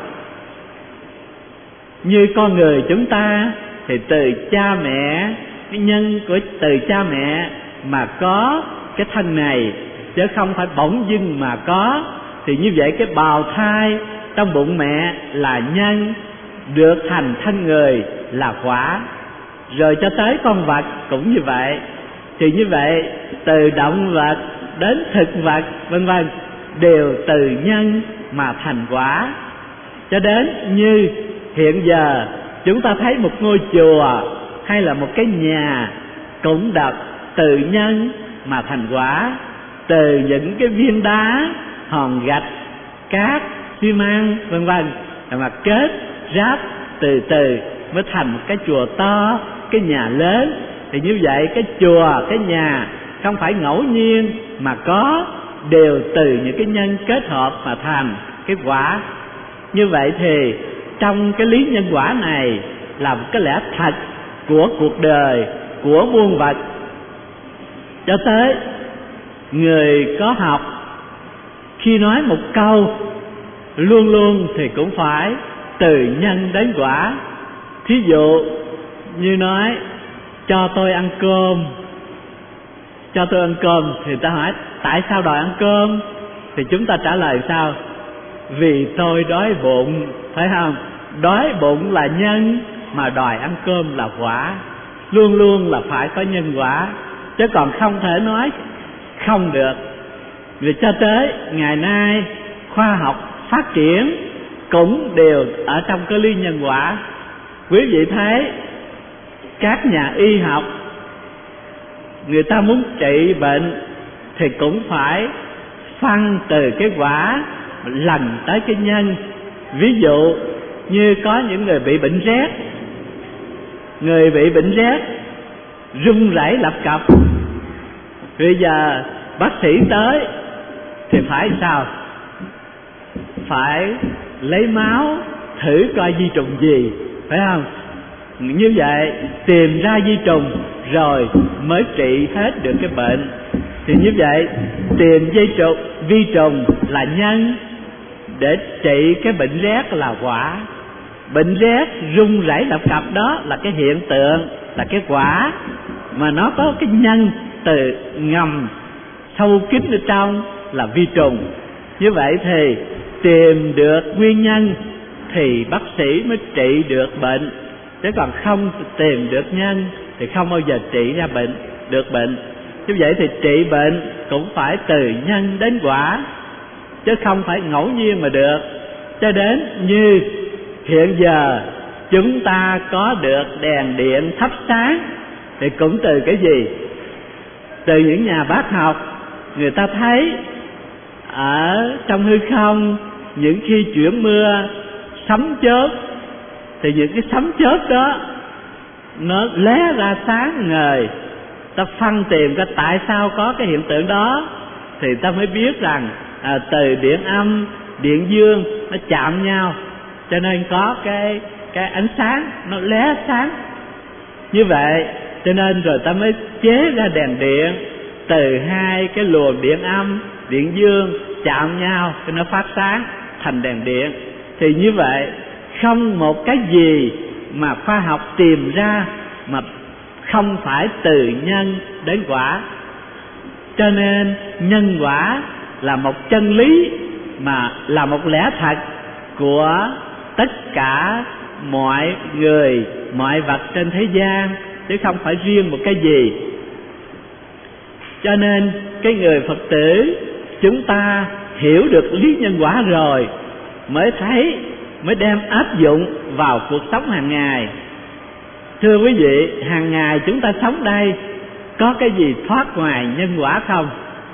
Như con người chúng ta thì từ cha mẹ, cái nhân của từ cha mẹ mà có cái thân này, chứ không phải bỗng dưng mà có. Thì như vậy cái bào thai trong bụng mẹ là nhân, được thành thân người là quả. Rồi cho tới con vật cũng như vậy. Thì như vậy từ động vật đến thực vật vân vân đều từ nhân mà thành quả. Cho đến như hiện giờ chúng ta thấy một ngôi chùa hay là một cái nhà cũng đặt từ nhân mà thành quả. Từ những cái viên đá, hòn gạch, cát, xi măng vân vân mà kết ráp từ từ mới thành một cái chùa to, cái nhà lớn. Thì như vậy cái chùa, cái nhà không phải ngẫu nhiên mà có, đều từ những cái nhân kết hợp mà thành cái quả. Như vậy thì trong cái lý nhân quả này là một cái lẽ thật của cuộc đời, của muôn vật. Cho tới người có học khi nói một câu luôn luôn thì cũng phải từ nhân đến quả. Thí dụ như nói cho tôi ăn cơm, cho tôi ăn cơm, thì ta hỏi tại sao đòi ăn cơm? Thì chúng ta trả lời sao? Vì tôi đói bụng, phải không? Đói bụng là nhân, mà đòi ăn cơm là quả. Luôn luôn là phải có nhân quả. chứ còn không thể nói không được. Vì cho tới ngày nay khoa học phát triển cũng đều ở trong cái lý nhân quả. Quý vị thấy các nhà y học người ta muốn trị bệnh thì cũng phải phân từ cái quả lành tới cái nhân. Ví dụ như có những người bị bệnh rét, người bị bệnh rét run rẩy lập cập, bây giờ bác sĩ tới thì phải sao? Phải lấy máu thử coi vi trùng gì, phải không? Như vậy tìm ra vi trùng rồi mới trị hết được cái bệnh. Thì như vậy tìm vi trùng là nhân, để trị cái bệnh rét là quả. Bệnh rét run rẩy lập cập đó là cái hiện tượng, là cái quả, mà nó có cái nhân từ ngầm sâu kín ở trong là vi trùng. Như vậy thì tìm được nguyên nhân thì bác sĩ mới trị được bệnh, chứ còn không tìm được nhân thì không bao giờ trị ra bệnh được bệnh. Như vậy thì trị bệnh cũng phải từ nhân đến quả, chứ không phải ngẫu nhiên mà được. Cho đến như hiện giờ chúng ta có được đèn điện thắp sáng thì cũng từ cái gì? Từ những nhà bác học, người ta thấy ở trong hư không những khi chuyển mưa sấm chớp, thì những cái sấm chớp đó nó lóe ra sáng ngời. Ta phân tìm ra tại sao có cái hiện tượng đó thì ta mới biết rằng từ điện âm, điện dương nó chạm nhau, cho nên có cái ánh sáng nó lóe sáng. Như vậy cho nên rồi ta mới chế ra đèn điện, từ hai cái luồng điện âm, điện dương chạm nhau cho nó phát sáng thành đèn điện. Thì như vậy không một cái gì mà khoa học tìm ra mà không phải từ nhân đến quả. Cho nên nhân quả là một chân lý, mà là một lẽ thật của tất cả mọi người, mọi vật trên thế gian, chứ không phải riêng một cái gì. Cho nên cái người Phật tử chúng ta hiểu được lý nhân quả rồi mới thấy, mới đem áp dụng vào cuộc sống hàng ngày. Thưa quý vị, hàng ngày chúng ta sống đây có cái gì thoát ngoài nhân quả không?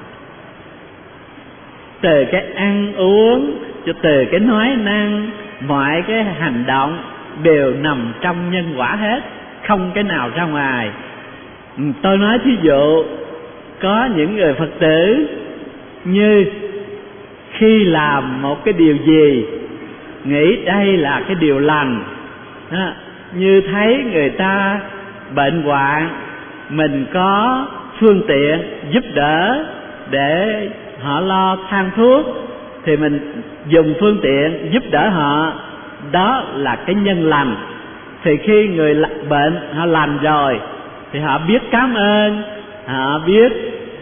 Từ cái ăn uống cho từ cái nói năng, mọi cái hành động đều nằm trong nhân quả hết, không cái nào ra ngoài. Tôi nói thí dụ, có những người Phật tử như khi làm một cái điều gì nghĩ đây là cái điều lành, như thấy người ta bệnh hoạn, mình có phương tiện giúp đỡ để họ lo thang thuốc thì mình dùng phương tiện giúp đỡ họ, đó là cái nhân lành. Thì khi người bệnh họ lành rồi thì họ biết cảm ơn, họ biết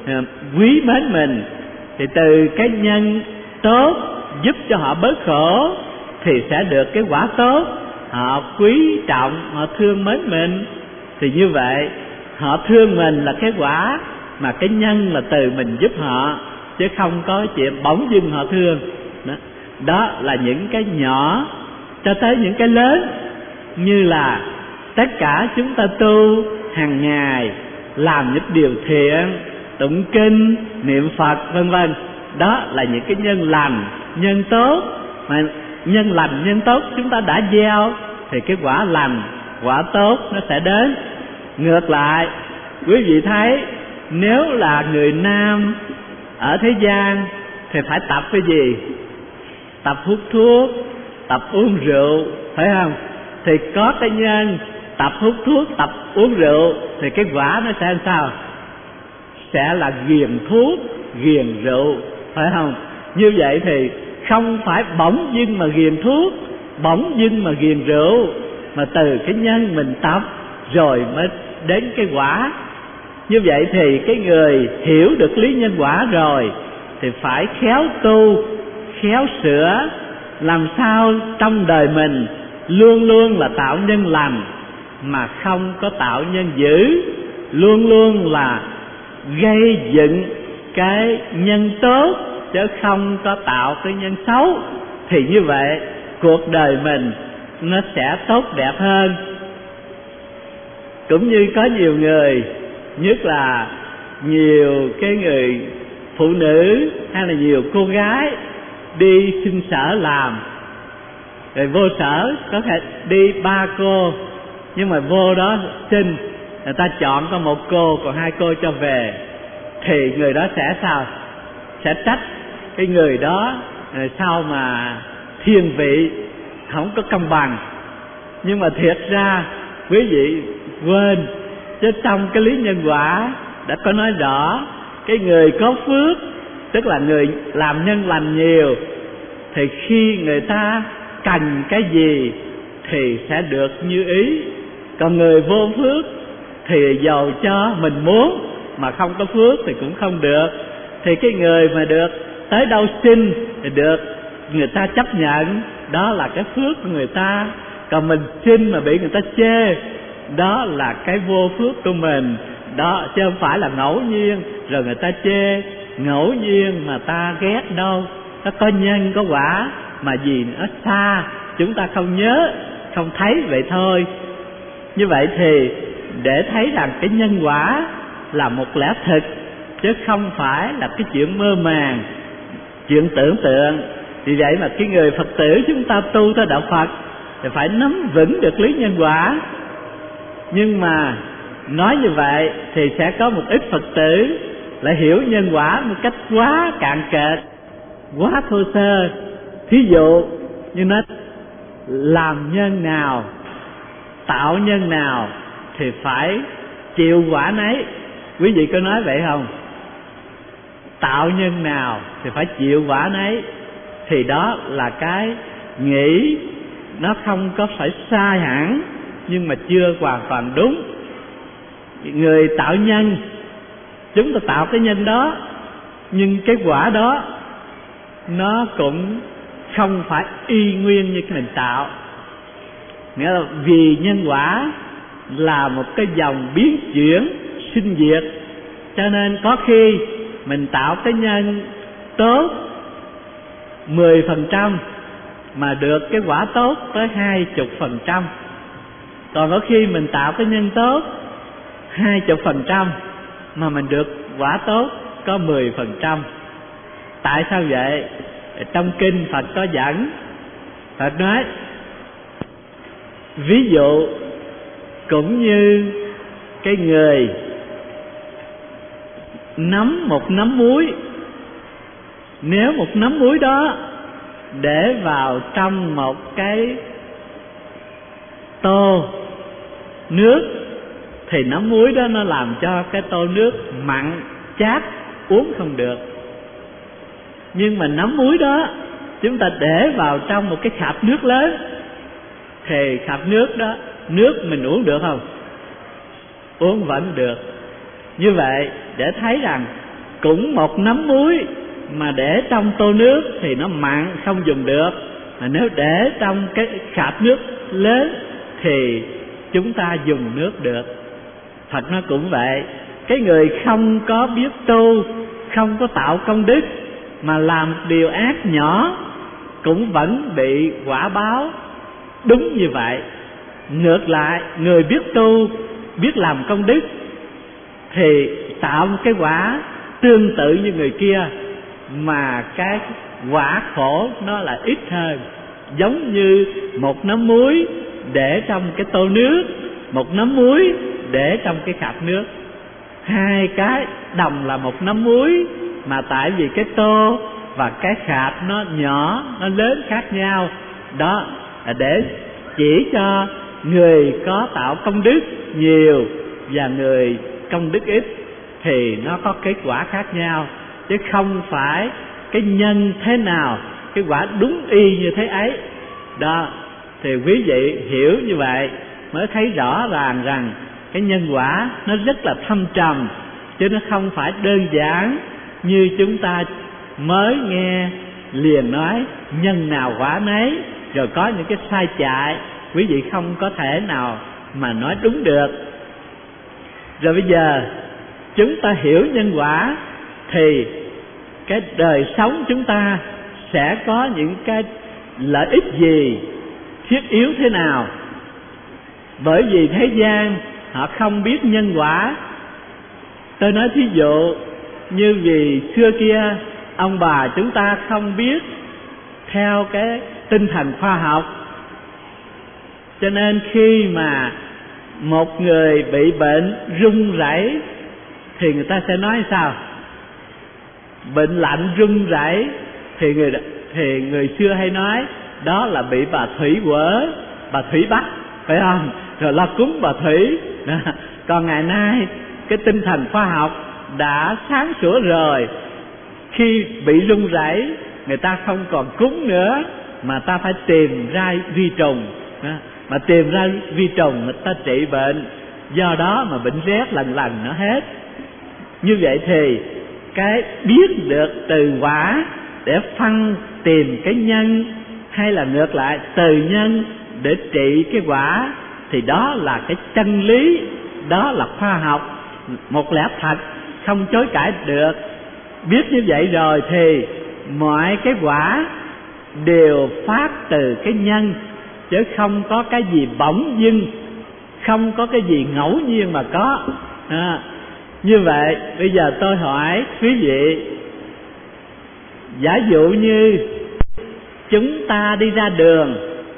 quý mến mình, thì từ cái nhân tốt giúp cho họ bớt khổ thì sẽ được cái quả tốt. Họ quý trọng, họ thương mến mình, thì như vậy họ thương mình là cái quả, mà cái nhân là từ mình giúp họ, chứ không có chuyện bỗng dưng họ thương. Đó là những cái nhỏ cho tới những cái lớn, như là tất cả chúng ta tu hàng ngày, làm những điều thiện, tụng kinh, niệm Phật vân vân, đó là những cái nhân lành, nhân tốt. Mà nhân lành, nhân tốt chúng ta đã gieo thì cái quả lành, quả tốt nó sẽ đến. Ngược lại, quý vị thấy nếu là người nam ở thế gian thì phải tập cái gì? Tập hút thuốc, tập uống rượu, phải không? Thì có cái nhân tập hút thuốc, tập uống rượu thì cái quả nó sẽ làm sao? Sẽ là ghiền thuốc, ghiền rượu, phải không? Như vậy thì không phải bỗng dưng mà ghiền thuốc, bỗng dưng mà ghiền rượu, mà từ cái nhân mình tập rồi mới đến cái quả. Như vậy thì cái người hiểu được lý nhân quả rồi thì phải khéo tu, khéo sửa, làm sao trong đời mình luôn luôn là tạo nhân lành mà không có tạo nhân dữ, luôn luôn là gây dựng cái nhân tốt chứ không có tạo cái nhân xấu, thì như vậy cuộc đời mình nó sẽ tốt đẹp hơn. Cũng như có nhiều người, nhất là nhiều cái người phụ nữ hay là nhiều cô gái đi xin sở làm, rồi vô sở có thể đi 3 cô, nhưng mà vô đó xin, người ta chọn có 1 cô còn 2 cô cho về, thì người đó sẽ sao? Sẽ trách cái người đó sao mà thiên vị không có công bằng. Nhưng mà thiệt ra quý vị quên, chứ trong cái lý nhân quả đã có nói rõ, cái người có phước, tức là người làm nhân lành nhiều, thì khi người ta cần cái gì thì sẽ được như ý. Còn người vô phước thì dầu cho mình muốn mà không có phước thì cũng không được. Thì cái người mà được tới đâu xin thì được người ta chấp nhận, đó là cái phước của người ta. Còn mình xin mà bị người ta chê, đó là cái vô phước của mình đó, chứ không phải là ngẫu nhiên rồi người ta chê, ngẫu nhiên mà ta ghét đâu. Nó có nhân có quả, mà vì nó xa chúng ta không nhớ, không thấy vậy thôi. Như vậy thì để thấy rằng cái nhân quả là một lẽ thực, chứ không phải là cái chuyện mơ màng, chuyện tưởng tượng. Vì vậy mà cái người Phật tử chúng ta tu theo đạo Phật thì phải nắm vững được lý nhân quả. Nhưng mà nói như vậy thì sẽ có một ít Phật tử lại hiểu nhân quả một cách quá cạn kệt, quá thô sơ. Thí dụ như nói làm nhân nào, tạo nhân nào thì phải chịu quả nấy. Quý vị có nói vậy không? Tạo nhân nào thì phải chịu quả nấy, thì đó là cái nghĩ nó không có phải sai hẳn, nhưng mà chưa hoàn toàn đúng. Người tạo nhân, chúng ta tạo cái nhân đó, nhưng cái quả đó nó cũng không phải y nguyên như cái mình tạo. Nghĩa là vì nhân quả là một cái dòng biến chuyển sinh diệt, cho nên có khi mình tạo cái nhân tốt 10% mà được cái quả tốt tới 20%. Còn có khi mình tạo cái nhân tốt 20% mà mình được quả tốt có 10%. Tại sao vậy? Trong kinh Phật có dẫn, Phật nói ví dụ cũng như cái người nắm một nắm muối, nếu một nắm muối đó để vào trong một cái tô nước thì nắm muối đó nó làm cho cái tô nước mặn chát, uống không được. Nhưng mà nắm muối đó chúng ta để vào trong một cái khạp nước lớn thì khạp nước đó, nước mình uống được không? Uống vẫn được. Như vậy để thấy rằng cũng một nắm muối mà để trong tô nước thì nó mặn không dùng được, mà nếu để trong cái khạp nước lớn thì chúng ta dùng nước được. Phật nó cũng vậy, cái người không có biết tu, không có tạo công đức mà làm điều ác nhỏ cũng vẫn bị quả báo đúng như vậy. Ngược lại, người biết tu, biết làm công đức thì tạo một cái quả tương tự như người kia, mà cái quả khổ nó là ít hơn. Giống như một nắm muối để trong cái tô nước, một nắm muối để trong cái khạp nước. Hai cái đồng là một nắm muối, mà tại vì cái tô và cái khạp nó nhỏ, nó lớn khác nhau. Đó là để chỉ cho người có tạo công đức nhiều và người công đức ít thì nó có kết quả khác nhau, chứ không phải cái nhân thế nào cái quả đúng y như thế ấy. Đó thì quý vị hiểu như vậy mới thấy rõ ràng rằng cái nhân quả nó rất là thâm trầm, chứ nó không phải đơn giản như chúng ta mới nghe liền nói nhân nào quả nấy, rồi có những cái sai chạy quý vị không có thể nào mà nói đúng được. Rồi bây giờ chúng ta hiểu nhân quả thì cái đời sống chúng ta sẽ có những cái lợi ích gì, thiết yếu thế nào. Bởi vì thế gian họ không biết nhân quả. Tôi nói thí dụ như vì xưa kia ông bà chúng ta không biết theo cái tinh thần khoa học, cho nên khi mà một người bị bệnh run rẩy thì người ta sẽ nói sao? Bệnh lạnh run rẩy thì người xưa hay nói đó là bị bà Thủy quở, bà Thủy bắt, phải không? Rồi lo cúng bà Thủy. Còn ngày nay cái tinh thần khoa học đã sáng sủa rồi, khi bị run rẩy người ta không còn cúng nữa mà ta phải tìm ra vi trùng, mà tìm ra vi trùng người ta trị bệnh, do đó mà bệnh rét lần lần nó hết. Như vậy thì cái biết được từ quả để phân tìm cái nhân, hay là ngược lại từ nhân để trị cái quả, thì đó là cái chân lý, đó là khoa học, một lẽ thật không chối cãi được. Biết như vậy rồi thì mọi cái quả đều phát từ cái nhân, chứ không có cái gì bỗng dưng, không có cái gì ngẫu nhiên mà có. Như vậy bây giờ tôi hỏi quý vị, giả dụ như chúng ta đi ra đường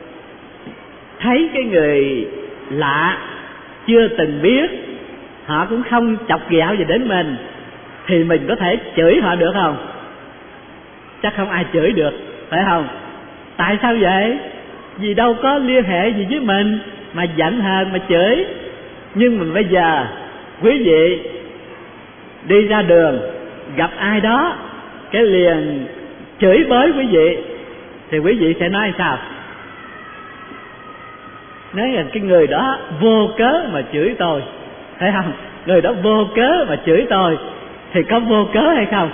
thấy cái người lạ chưa từng biết, họ cũng không chọc ghẹo gì đến mình, thì mình có thể chửi họ được không? Chắc không ai chửi được, phải không? Tại sao vậy? Vì đâu có liên hệ gì với mình mà giận hờn mà chửi. Nhưng mà bây giờ quý vị đi ra đường gặp ai đó cái liền chửi bới quý vị, thì quý vị sẽ nói sao? Nói là cái người đó vô cớ mà chửi tôi, thấy không? Người đó vô cớ mà chửi tôi, thì có vô cớ hay không?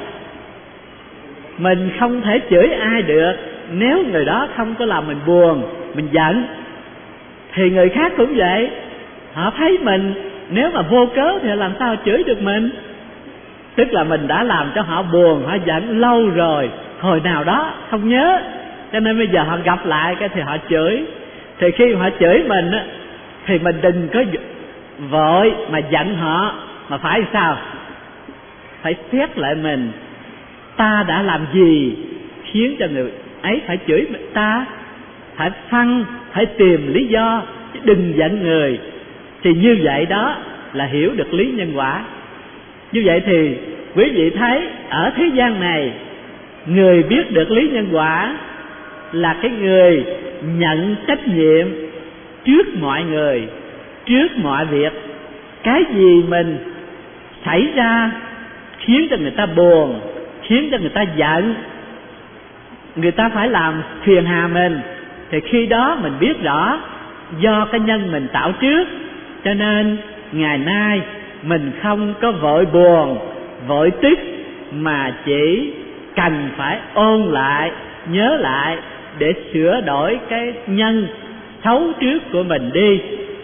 Mình không thể chửi ai được nếu người đó không có làm mình buồn, mình giận. Thì người khác cũng vậy, họ thấy mình nếu mà vô cớ thì làm sao chửi được mình? Tức là mình đã làm cho họ buồn, họ giận lâu rồi, hồi nào đó không nhớ, cho nên bây giờ họ gặp lại cái thì họ chửi. Thì khi họ chửi mình á, thì mình đừng có vội mà giận họ, mà phải sao? Phải xét lại mình, ta đã làm gì khiến cho người ấy phải chửi ta? Phải phải tìm lý do, chứ đừng giận người. Thì như vậy đó là hiểu được lý nhân quả. Như vậy thì quý vị thấy ở thế gian này, người biết được lý nhân quả là cái người nhận trách nhiệm trước mọi người, trước mọi việc. Cái gì mình xảy ra khiến cho người ta buồn, khiến cho người ta giận, người ta phải làm phiền hà mình, thì khi đó mình biết rõ do cái nhân mình tạo trước. Cho nên ngày nay mình không có vội buồn, vội tức, mà chỉ cần phải ôn lại, nhớ lại để sửa đổi cái nhân xấu trước của mình đi.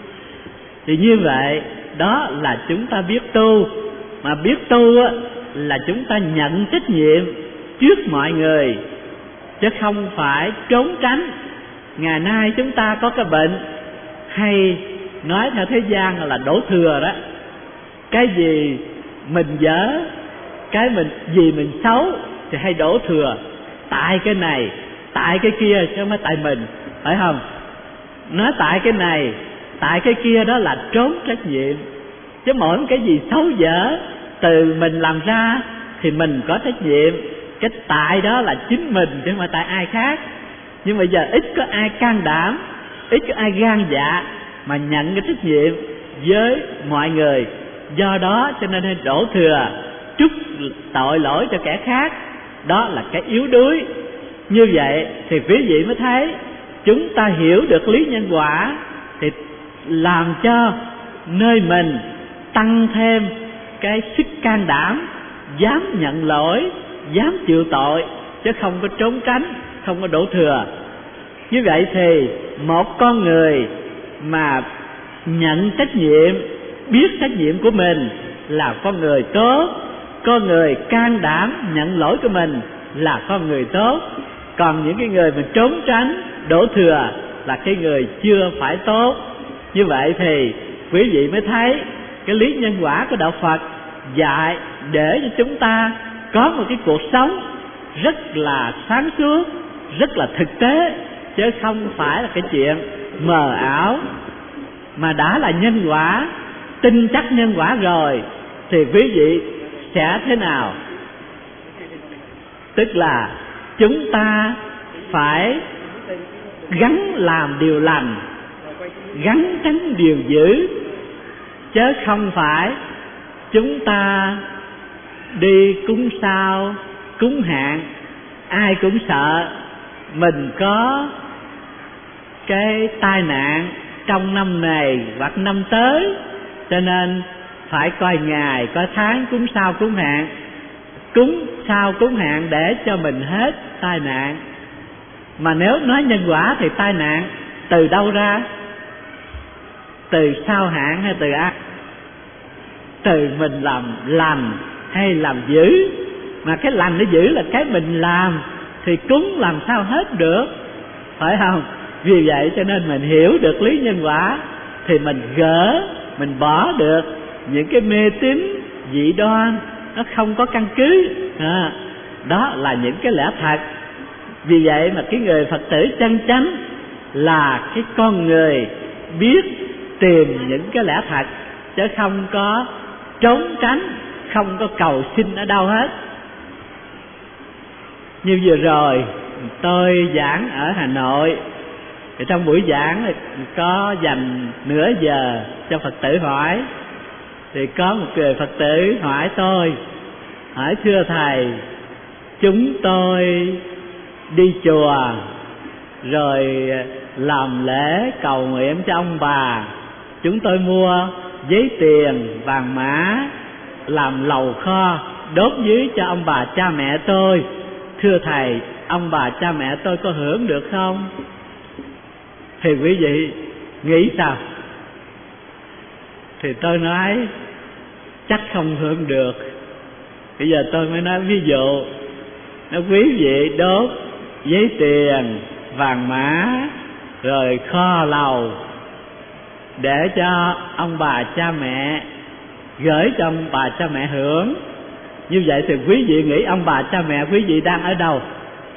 Thì như vậy đó là chúng ta biết tu. Mà biết tu là chúng ta nhận trách nhiệm trước mọi người, chứ không phải trốn tránh. Ngày nay chúng ta có cái bệnh hay nói theo thế gian là đổ thừa đó. Cái gì mình dở, cái gì mình xấu thì hay đổ thừa. Tại cái này, tại cái kia, chứ không phải tại mình, phải không? Nói tại cái này, tại cái kia đó là trốn trách nhiệm. Chứ mỗi cái gì xấu dở từ mình làm ra thì mình có trách nhiệm. Cái tại đó là chính mình, chứ không phải tại ai khác. Nhưng mà giờ ít có ai can đảm, ít có ai gan dạ mà nhận cái trách nhiệm với mọi người. Do đó cho nên hay đổ thừa, trút tội lỗi cho kẻ khác. Đó là cái yếu đuối. Như vậy thì quý vị mới thấy chúng ta hiểu được lý nhân quả, thì làm cho nơi mình tăng thêm cái sức can đảm, dám nhận lỗi, dám chịu tội, chứ không có trốn tránh, không có đổ thừa. Như vậy thì một con người mà nhận trách nhiệm, biết trách nhiệm của mình, là con người tốt, con người can đảm nhận lỗi của mình là con người tốt. Còn những cái người mình trốn tránh, đổ thừa là cái người chưa phải tốt. Như vậy thì quý vị mới thấy cái lý nhân quả của đạo Phật dạy để cho chúng ta có một cái cuộc sống rất là sáng suốt, rất là thực tế, chứ không phải là cái chuyện mờ ảo. Mà đã là nhân quả, tin chắc nhân quả rồi thì quý vị sẽ thế nào? Tức là chúng ta phải gắng làm điều lành, gắng tránh điều dữ, chứ không phải chúng ta đi cúng sao, cúng hạn. Ai cũng sợ mình có cái tai nạn trong năm này hoặc năm tới, cho nên phải coi ngày, coi tháng cúng sao cúng hạn. Cúng sao cúng hạn để cho mình hết tai nạn. Mà nếu nói nhân quả thì tai nạn từ đâu ra? Từ sao hạn hay từ ác? Từ mình làm lành hay làm dữ. Mà cái lành để giữ là cái mình làm, thì cúng làm sao hết được, phải không? Vì vậy cho nên mình hiểu được lý nhân quả thì mình gỡ, mình bỏ được những cái mê tín dị đoan nó không có căn cứ. Đó là những cái lẽ thật. Vì vậy mà cái người Phật tử chân chánh là cái con người biết tìm những cái lẽ thật, chứ không có trốn tránh, không có cầu xin ở đâu hết. Như vừa rồi tôi giảng ở Hà Nội, thì trong buổi giảng có dành nửa giờ cho Phật tử hỏi. Thì có một người Phật tử hỏi tôi, hỏi: thưa Thầy, chúng tôi đi chùa rồi làm lễ cầu nguyện cho ông bà, chúng tôi mua giấy tiền, vàng mã, làm lầu kho đốt dưới cho ông bà cha mẹ tôi. Thưa Thầy, ông bà cha mẹ tôi có hưởng được không? Thì quý vị nghĩ sao? Thì tôi nói chắc không hưởng được. Bây giờ tôi mới nói ví dụ, nếu quý vị đốt giấy tiền, vàng mã, rồi kho lầu để cho ông bà cha mẹ, gửi cho ông bà cha mẹ hưởng, như vậy thì quý vị nghĩ ông bà cha mẹ quý vị đang ở đâu?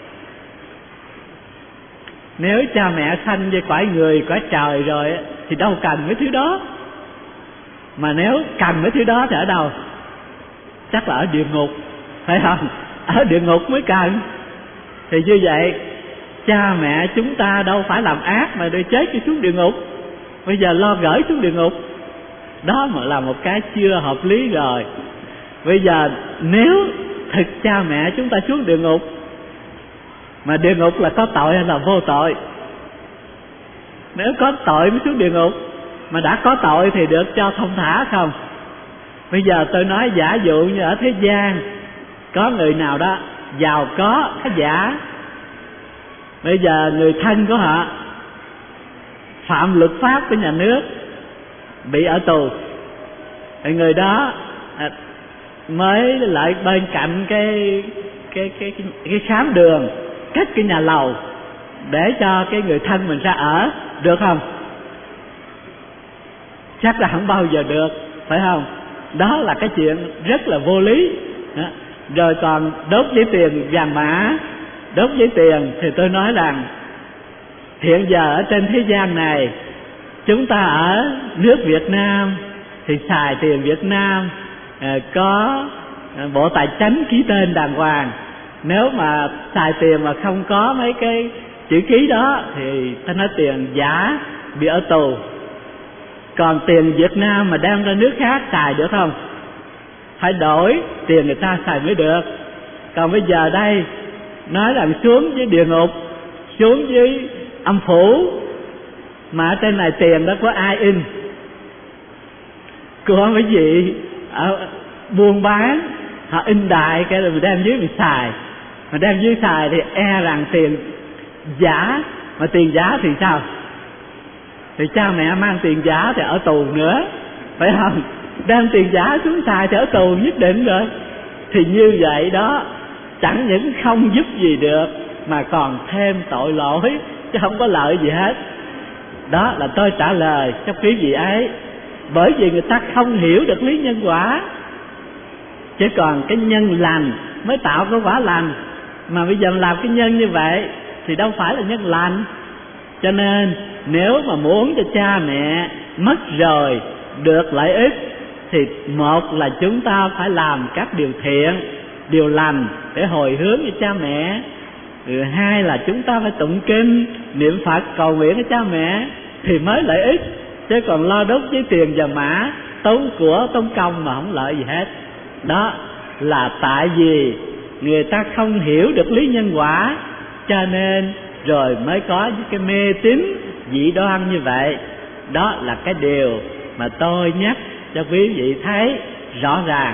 Nếu cha mẹ sanh về cõi người, cõi trời rồi thì đâu cần cái thứ đó. Mà nếu cần cái thứ đó thì ở đâu? Chắc là ở địa ngục, phải không? Ở địa ngục mới cần. Thì như vậy cha mẹ chúng ta đâu phải làm ác mà để chết cho xuống địa ngục, bây giờ lo gửi xuống địa ngục. Đó mà là một cái chưa hợp lý rồi. Bây giờ nếu thực cha mẹ chúng ta xuống địa ngục, mà địa ngục là có tội hay là vô tội? Nếu có tội mới xuống địa ngục, mà đã có tội thì được cho thông thả không? Bây giờ tôi nói giả dụ như ở thế gian có người nào đó giàu có khá giả, bây giờ người thân của họ phạm luật pháp của nhà nước, bị ở tù, thì người đó mới lại bên cạnh cái khám đường cất cái nhà lầu để cho cái người thân mình ra ở, được không? Chắc là không bao giờ được, phải không? Đó là cái chuyện rất là vô lý. Rồi còn đốt giấy tiền vàng mã, đốt giấy tiền thì tôi nói rằng hiện giờ ở trên thế gian này, chúng ta ở nước Việt Nam thì xài tiền Việt Nam, có Bộ Tài chính ký tên đàng hoàng. Nếu mà xài tiền mà không có mấy cái chữ ký đó thì ta nói tiền giả, bị ở tù. Còn tiền Việt Nam mà đem ra nước khác xài được không? Phải đổi tiền người ta xài mới được. Còn bây giờ đây nói rằng xuống với địa ngục, xuống với âm phủ, mà ở trên này tiền đó có ai in? Có mấy vị ở buôn bán họ in đại cái rồi mình đem dưới mình xài, mà đem dưới xài thì e rằng tiền giả. Mà tiền giả thì sao? Thì cha mẹ mang tiền giả thì ở tù nữa, phải không? đem tiền giả xuống xài thì ở tù nhất định rồi. Thì như vậy đó, chẳng những không giúp gì được mà còn thêm tội lỗi, chứ không có lợi gì hết. Đó là tôi trả lời cho quý vị ấy. Bởi vì người ta không hiểu được lý nhân quả. Chứ còn cái nhân lành mới tạo cái quả lành. Mà bây giờ làm cái nhân như vậy thì đâu phải là nhân lành. Cho nên nếu mà muốn cho cha mẹ mất rồi được lợi ích, thì một là chúng ta phải làm các điều thiện, điều lành để hồi hướng cho cha mẹ. Hai là chúng ta phải tụng kinh, niệm Phật, cầu nguyện với cha mẹ thì mới lợi ích. Chứ còn lo đốt với tiền và mã, tốn của tốn công mà không lợi gì hết. Đó là tại vì người ta không hiểu được lý nhân quả, cho nên rồi mới có những cái mê tín dị đoan như vậy. Đó là cái điều mà tôi nhắc cho quý vị thấy rõ ràng.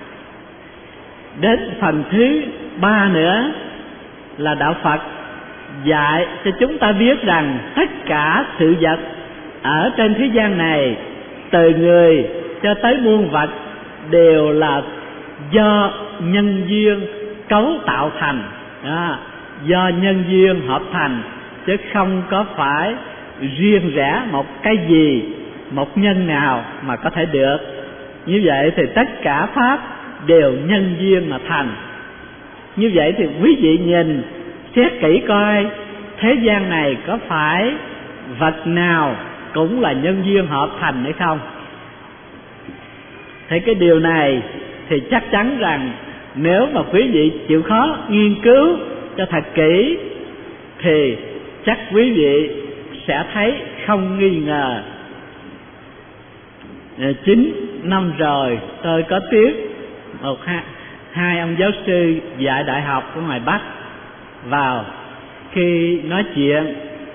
Đến phần thứ ba nữa là đạo Phật dạy cho chúng ta biết rằng tất cả sự vật ở trên thế gian này, từ người cho tới muôn vật, đều là do nhân duyên cấu tạo thành. Do nhân duyên hợp thành, chứ không có phải riêng rẽ một cái gì, một nhân nào mà có thể được. Như vậy thì tất cả pháp đều nhân duyên mà thành. Như vậy thì quý vị nhìn xét kỹ coi, thế gian này có phải vật nào cũng là nhân duyên hợp thành hay không? Thì cái điều này thì chắc chắn rằng nếu mà quý vị chịu khó nghiên cứu cho thật kỹ thì chắc quý vị sẽ thấy không nghi ngờ. 9 năm rồi tôi có tiếp hai ông giáo sư dạy đại học của ngoài Bắc vào. Khi nói chuyện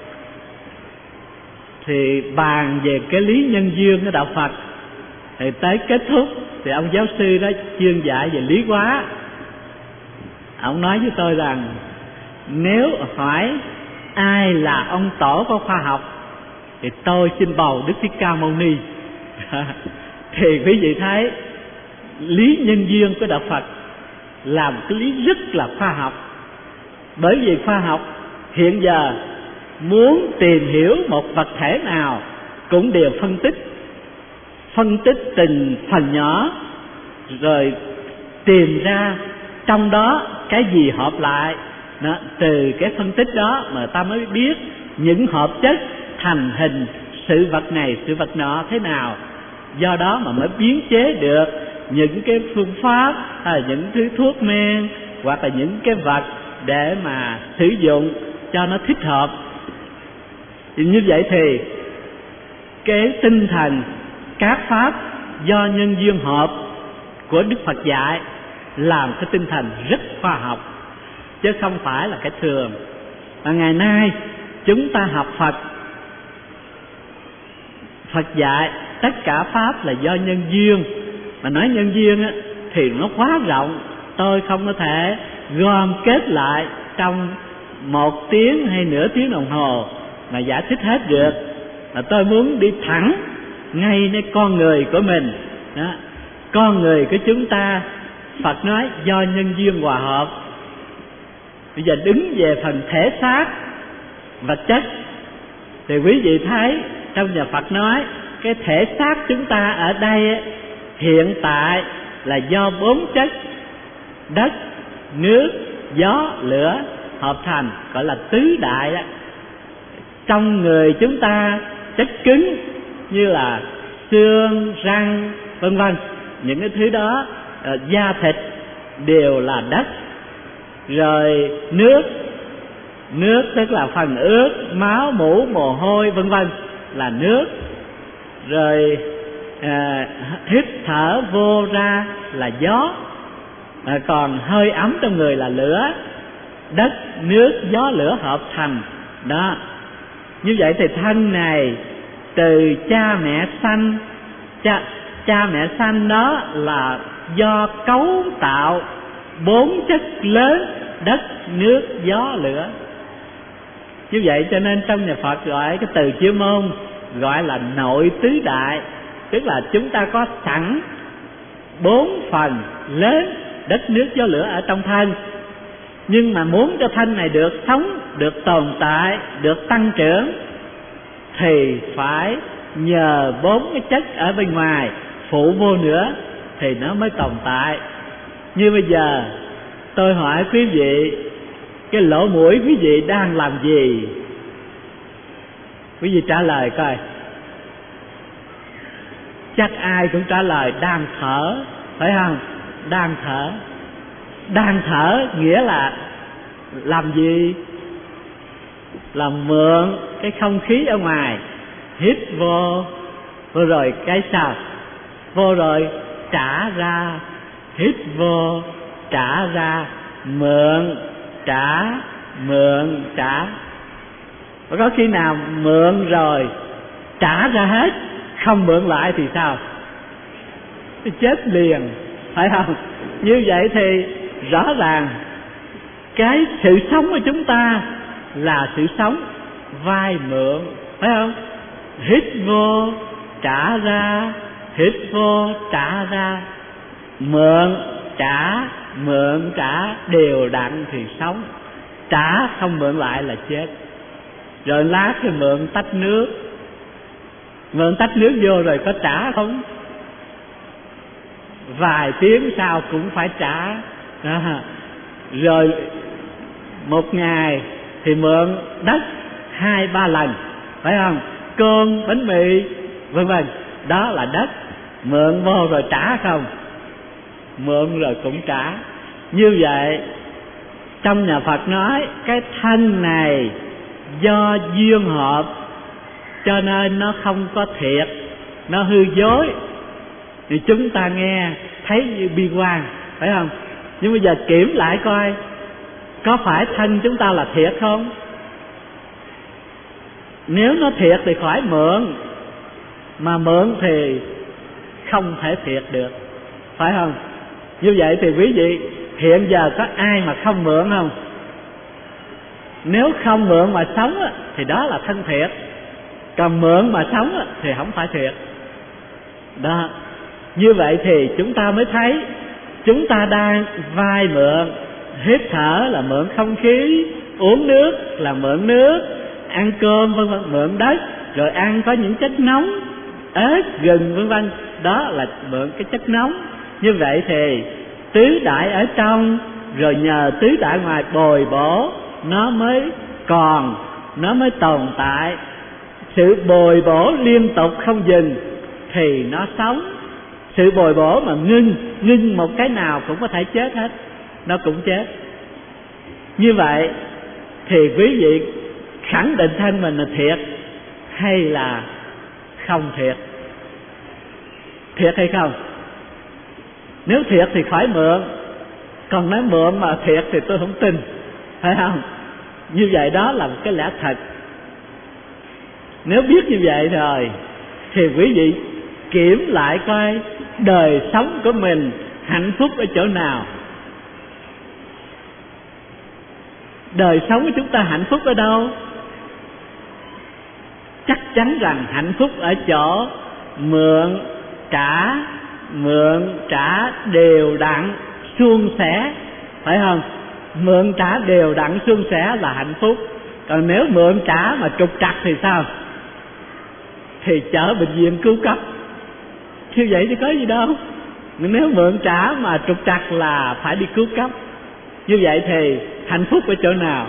thì bàn về cái lý nhân duyên của đạo Phật, thì tới kết thúc thì ông giáo sư đó chuyên dạy về lý hóa. Ông nói với tôi rằng nếu hỏi ai là ông tổ của khoa học thì tôi xin bầu Đức Thích Ca Mâu Ni. Thì quý vị thấy lý nhân duyên của đạo Phật là một cái lý rất là khoa học. Bởi vì khoa học hiện giờ muốn tìm hiểu một vật thể nào cũng đều phân tích từng phần nhỏ, rồi tìm ra trong đó cái gì hợp lại. Đó, từ cái phân tích đó mà ta mới biết những hợp chất thành hình sự vật này sự vật nọ thế nào. Do đó mà mới biến chế được những cái phương pháp hay là những thứ thuốc men hoặc là những cái vật để mà sử dụng cho nó thích hợp. Thì như vậy thì cái tinh thần các pháp do nhân duyên hợp của Đức Phật dạy làm cái tinh thần rất khoa học, chứ không phải là cái thường. Và ngày nay chúng ta học Phật, Phật dạy tất cả pháp là do nhân duyên. Mà nói nhân duyên á, thì nó quá rộng, tôi không có thể gom kết lại trong 1 tiếng hay nửa tiếng đồng hồ mà giải thích hết được. Mà tôi muốn đi thẳng ngay đến con người của mình đó. Con người của chúng ta, Phật nói do nhân duyên hòa hợp. Bây giờ đứng về phần thể xác vật chất thì quý vị thấy trong nhà Phật nói cái thể xác chúng ta ở đây hiện tại là do 4 chất đất, nước, gió, lửa hợp thành, gọi là tứ đại đó. Trong người chúng ta chất cứng như là xương, răng, vân vân, những cái thứ đó, da thịt đều là đất. Rồi nước tức là phần ướt, máu, mủ, mồ hôi vân vân là nước. Rồi hít thở vô ra là gió. Còn hơi ấm trong người là lửa. Đất, nước, gió, lửa hợp thành đó. Như vậy thì thân này từ cha mẹ sanh, cha mẹ sanh đó là do cấu tạo 4 chất lớn: đất, nước, gió, lửa. Như vậy cho nên trong nhà Phật gọi cái từ chuyên môn gọi là nội tứ đại, tức là chúng ta có sẵn 4 phần lớn đất nước gió lửa ở trong thân. Nhưng mà muốn cho thân này được sống, được tồn tại, được tăng trưởng thì phải nhờ 4 cái chất ở bên ngoài phụ vô nữa thì nó mới tồn tại. Như bây giờ tôi hỏi quý vị, cái lỗ mũi quý vị đang làm gì? Quý vị trả lời coi. Chắc ai cũng trả lời đang thở, phải không? Đang thở. Đang thở nghĩa là làm gì? Là mượn cái không khí ở ngoài, hít vô, vô rồi cái sao? Vô rồi trả ra, hít vô, trả ra, mượn, trả, mượn, trả. Có khi nào mượn rồi trả ra hết, không mượn lại thì sao? Chết liền, phải không? Như vậy thì rõ ràng cái sự sống của chúng ta là sự sống vay mượn, phải không? Hít vô trả ra, hít vô trả ra, mượn trả đều đặn thì sống, trả không mượn lại là chết. Rồi lát thì mượn tách nước, mượn tách nước vô rồi có trả không? Vài tiếng sau cũng phải trả. Rồi một ngày thì mượn đất 2-3 lần, phải không? Cơm, bánh mì, vân vân, đó là đất. Mượn vô rồi trả không? Mượn rồi cũng trả. Như vậy trong nhà Phật nói cái thân này do duyên hợp cho nên nó không có thiệt, nó hư dối. Thì chúng ta nghe thấy như bi quan, phải không? Nhưng bây giờ kiểm lại coi, có phải thân chúng ta là thiệt không? Nếu nó thiệt thì khỏi mượn, mà mượn thì không thể thiệt được, phải không? Như vậy thì quý vị hiện giờ có ai mà không mượn không? Nếu không mượn mà sống thì đó là thân thiệt, còn mượn mà sống thì không phải thiệt. Đó. Như vậy thì chúng ta mới thấy chúng ta đang vay mượn. Hít thở là mượn không khí, uống nước là mượn nước, ăn cơm vân vân mượn đất, rồi ăn có những chất nóng, ớt, gừng vân vân, đó là mượn cái chất nóng. Như vậy thì tứ đại ở trong, rồi nhờ tứ đại ngoài bồi bổ nó mới còn, nó mới tồn tại. Sự bồi bổ liên tục không dừng thì nó sống. Sự bồi bổ mà ngưng một cái nào cũng có thể chết hết, nó cũng chết. Như vậy thì quý vị khẳng định thân mình là thiệt hay là không thiệt? Thiệt hay không? Nếu thiệt thì khỏi mượn, còn nói mượn mà thiệt thì tôi không tin, phải không? Như vậy đó là một cái lẽ thật. Nếu biết như vậy rồi thì quý vị kiểm lại coi đời sống của mình hạnh phúc ở chỗ nào. Đời sống của chúng ta hạnh phúc ở đâu? Chắc chắn rằng hạnh phúc ở chỗ mượn trả đều đặn suôn sẻ, phải không? Mượn trả đều đặn suôn sẻ là hạnh phúc. Còn nếu mượn trả mà trục trặc thì sao? Thì chở bệnh viện cứu cấp. Như vậy thì có gì đâu. Nếu mượn trả mà trục trặc là phải đi cứu cấp. Như vậy thì hạnh phúc ở chỗ nào?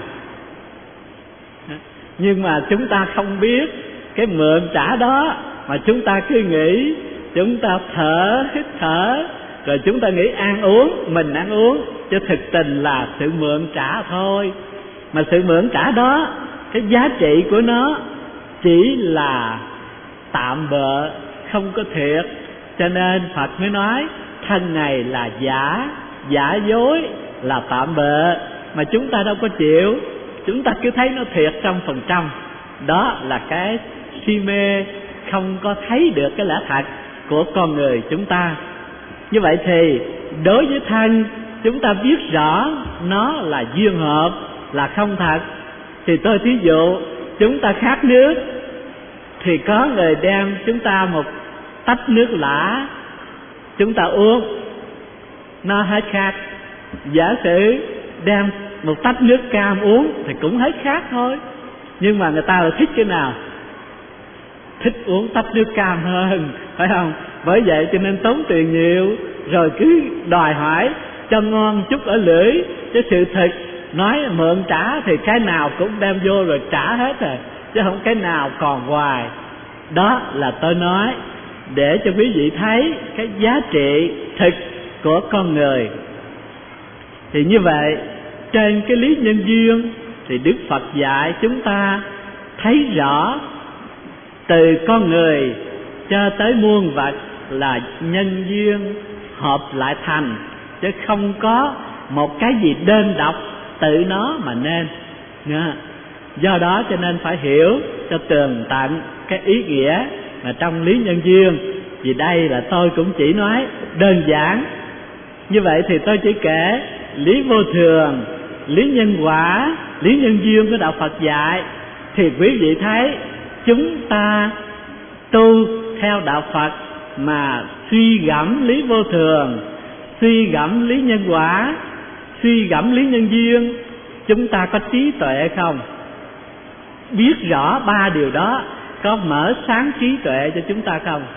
Nhưng mà chúng ta không biết cái mượn trả đó, mà chúng ta cứ nghĩ chúng ta hít thở, rồi chúng ta nghĩ ăn uống, mình ăn uống, chứ thực tình là sự mượn trả thôi. Mà sự mượn trả đó, cái giá trị của nó chỉ là tạm bợ, không có thiệt. Cho nên Phật mới nói thân này là giả dối, là tạm bợ. Mà chúng ta đâu có chịu, chúng ta cứ thấy nó thiệt 100%. Đó là cái si mê, không có thấy được cái lẽ thật của con người chúng ta. Như vậy thì đối với thân, chúng ta biết rõ nó là duyên hợp, là không thật. Thì tôi thí dụ, chúng ta khát nước thì có người đem chúng ta một tách nước lã chúng ta uống nó hết khát. Giả sử đem một tách nước cam uống thì cũng hết khát thôi, nhưng mà người ta là thích cái nào? Thích uống tách nước cam hơn, phải không? Bởi vậy cho nên tốn tiền nhiều, rồi cứ đòi hỏi cho ngon chút ở lưỡi. Cái sự thật nói mượn trả thì cái nào cũng đem vô rồi trả hết rồi, chứ không cái nào còn hoài. Đó là tôi nói để cho quý vị thấy cái giá trị thực của con người. Thì như vậy trên cái lý nhân duyên thì Đức Phật dạy chúng ta thấy rõ từ con người cho tới muôn vật là nhân duyên hợp lại thành, chứ không có một cái gì đơn độc tự nó mà nên. Do đó cho nên phải hiểu cho tường tận cái ý nghĩa mà trong lý nhân duyên. Vì đây là tôi cũng chỉ nói đơn giản. Như vậy thì tôi chỉ kể lý vô thường, lý nhân quả, lý nhân duyên của đạo Phật dạy. Thì quý vị thấy chúng ta tu theo đạo Phật mà suy gẫm lý vô thường, suy gẫm lý nhân quả, suy gẫm lý nhân duyên, chúng ta có trí tuệ không? Biết rõ ba điều đó có mở sáng trí tuệ cho chúng ta không?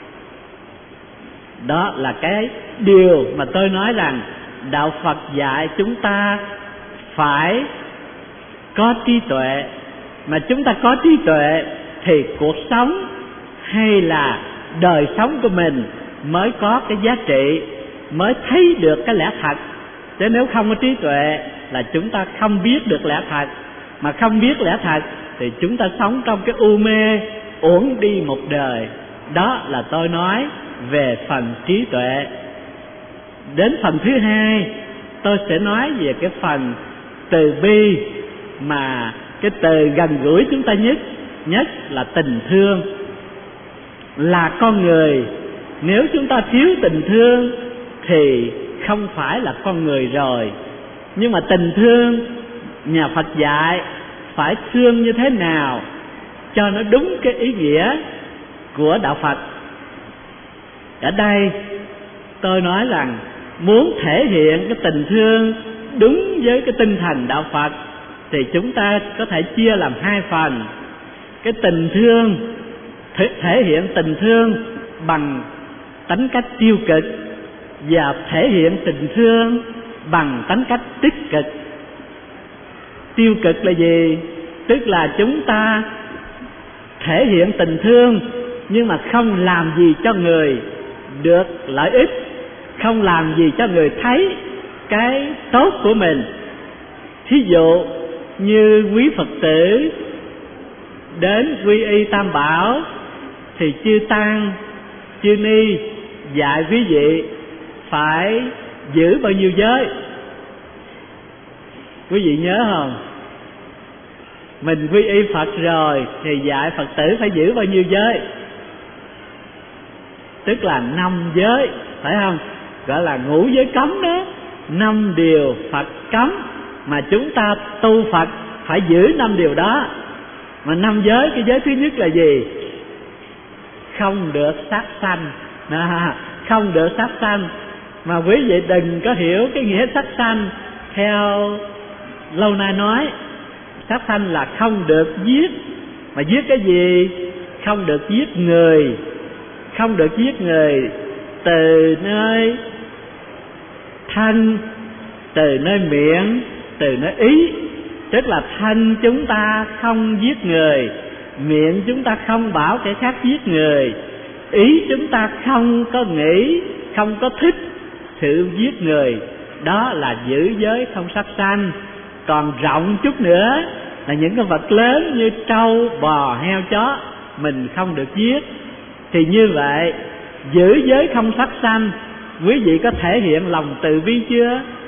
Đó là cái điều mà tôi nói rằng đạo Phật dạy chúng ta phải có trí tuệ. Mà chúng ta có trí tuệ thì cuộc sống hay là đời sống của mình mới có cái giá trị, mới thấy được cái lẽ thật. Chứ nếu không có trí tuệ là chúng ta không biết được lẽ thật. Mà không biết lẽ thật thì chúng ta sống trong cái u mê, uổng đi một đời. Đó là tôi nói về phần trí tuệ. Đến phần thứ hai, tôi sẽ nói về cái phần từ bi, mà cái từ gần gũi chúng ta nhất là tình thương. Là con người, nếu chúng ta thiếu tình thương thì không phải là con người rồi. Nhưng mà tình thương, nhà Phật dạy phải thương như thế nào cho nó đúng cái ý nghĩa của đạo Phật. Ở đây tôi nói rằng muốn thể hiện cái tình thương đúng với cái tinh thần đạo Phật thì chúng ta có thể chia làm hai phần. Cái tình thương, thể hiện tình thương bằng tánh cách tiêu cực, và thể hiện tình thương bằng tánh cách tích cực. Tiêu cực là gì? Tức là chúng ta thể hiện tình thương nhưng mà không làm gì cho người được lợi ích, không làm gì cho người thấy cái tốt của mình. Thí dụ như quý Phật tử đến quy y Tam Bảo thì chư Tăng, chư Ni dạy quý vị phải giữ bao nhiêu giới? Quý vị nhớ không? Mình quy y Phật rồi thì dạy Phật tử phải giữ bao nhiêu giới? Tức là 5 giới, phải không? Gọi là ngũ giới cấm đó. 5 điều Phật cấm mà chúng ta tu Phật phải giữ 5 điều đó. Mà 5 giới, cái giới thứ nhất là gì? Không được sát sanh. Không được sát sanh. Mà quý vị đừng có hiểu cái nghĩa sát sanh theo lâu nay nói. Sát sanh là không được giết. Mà giết cái gì? Không được giết người. Không được giết người từ nơi thân, từ nơi miệng, từ nơi ý. Tức là thân chúng ta không giết người, miệng chúng ta không bảo kẻ khác giết người, ý chúng ta không có nghĩ, không có thích sự giết người. Đó là giữ giới không sát sanh. Còn rộng chút nữa là những cái vật lớn như trâu, bò, heo, chó mình không được giết. Thì như vậy giữ giới không sát sanh, quý vị có thể hiện lòng từ bi chưa?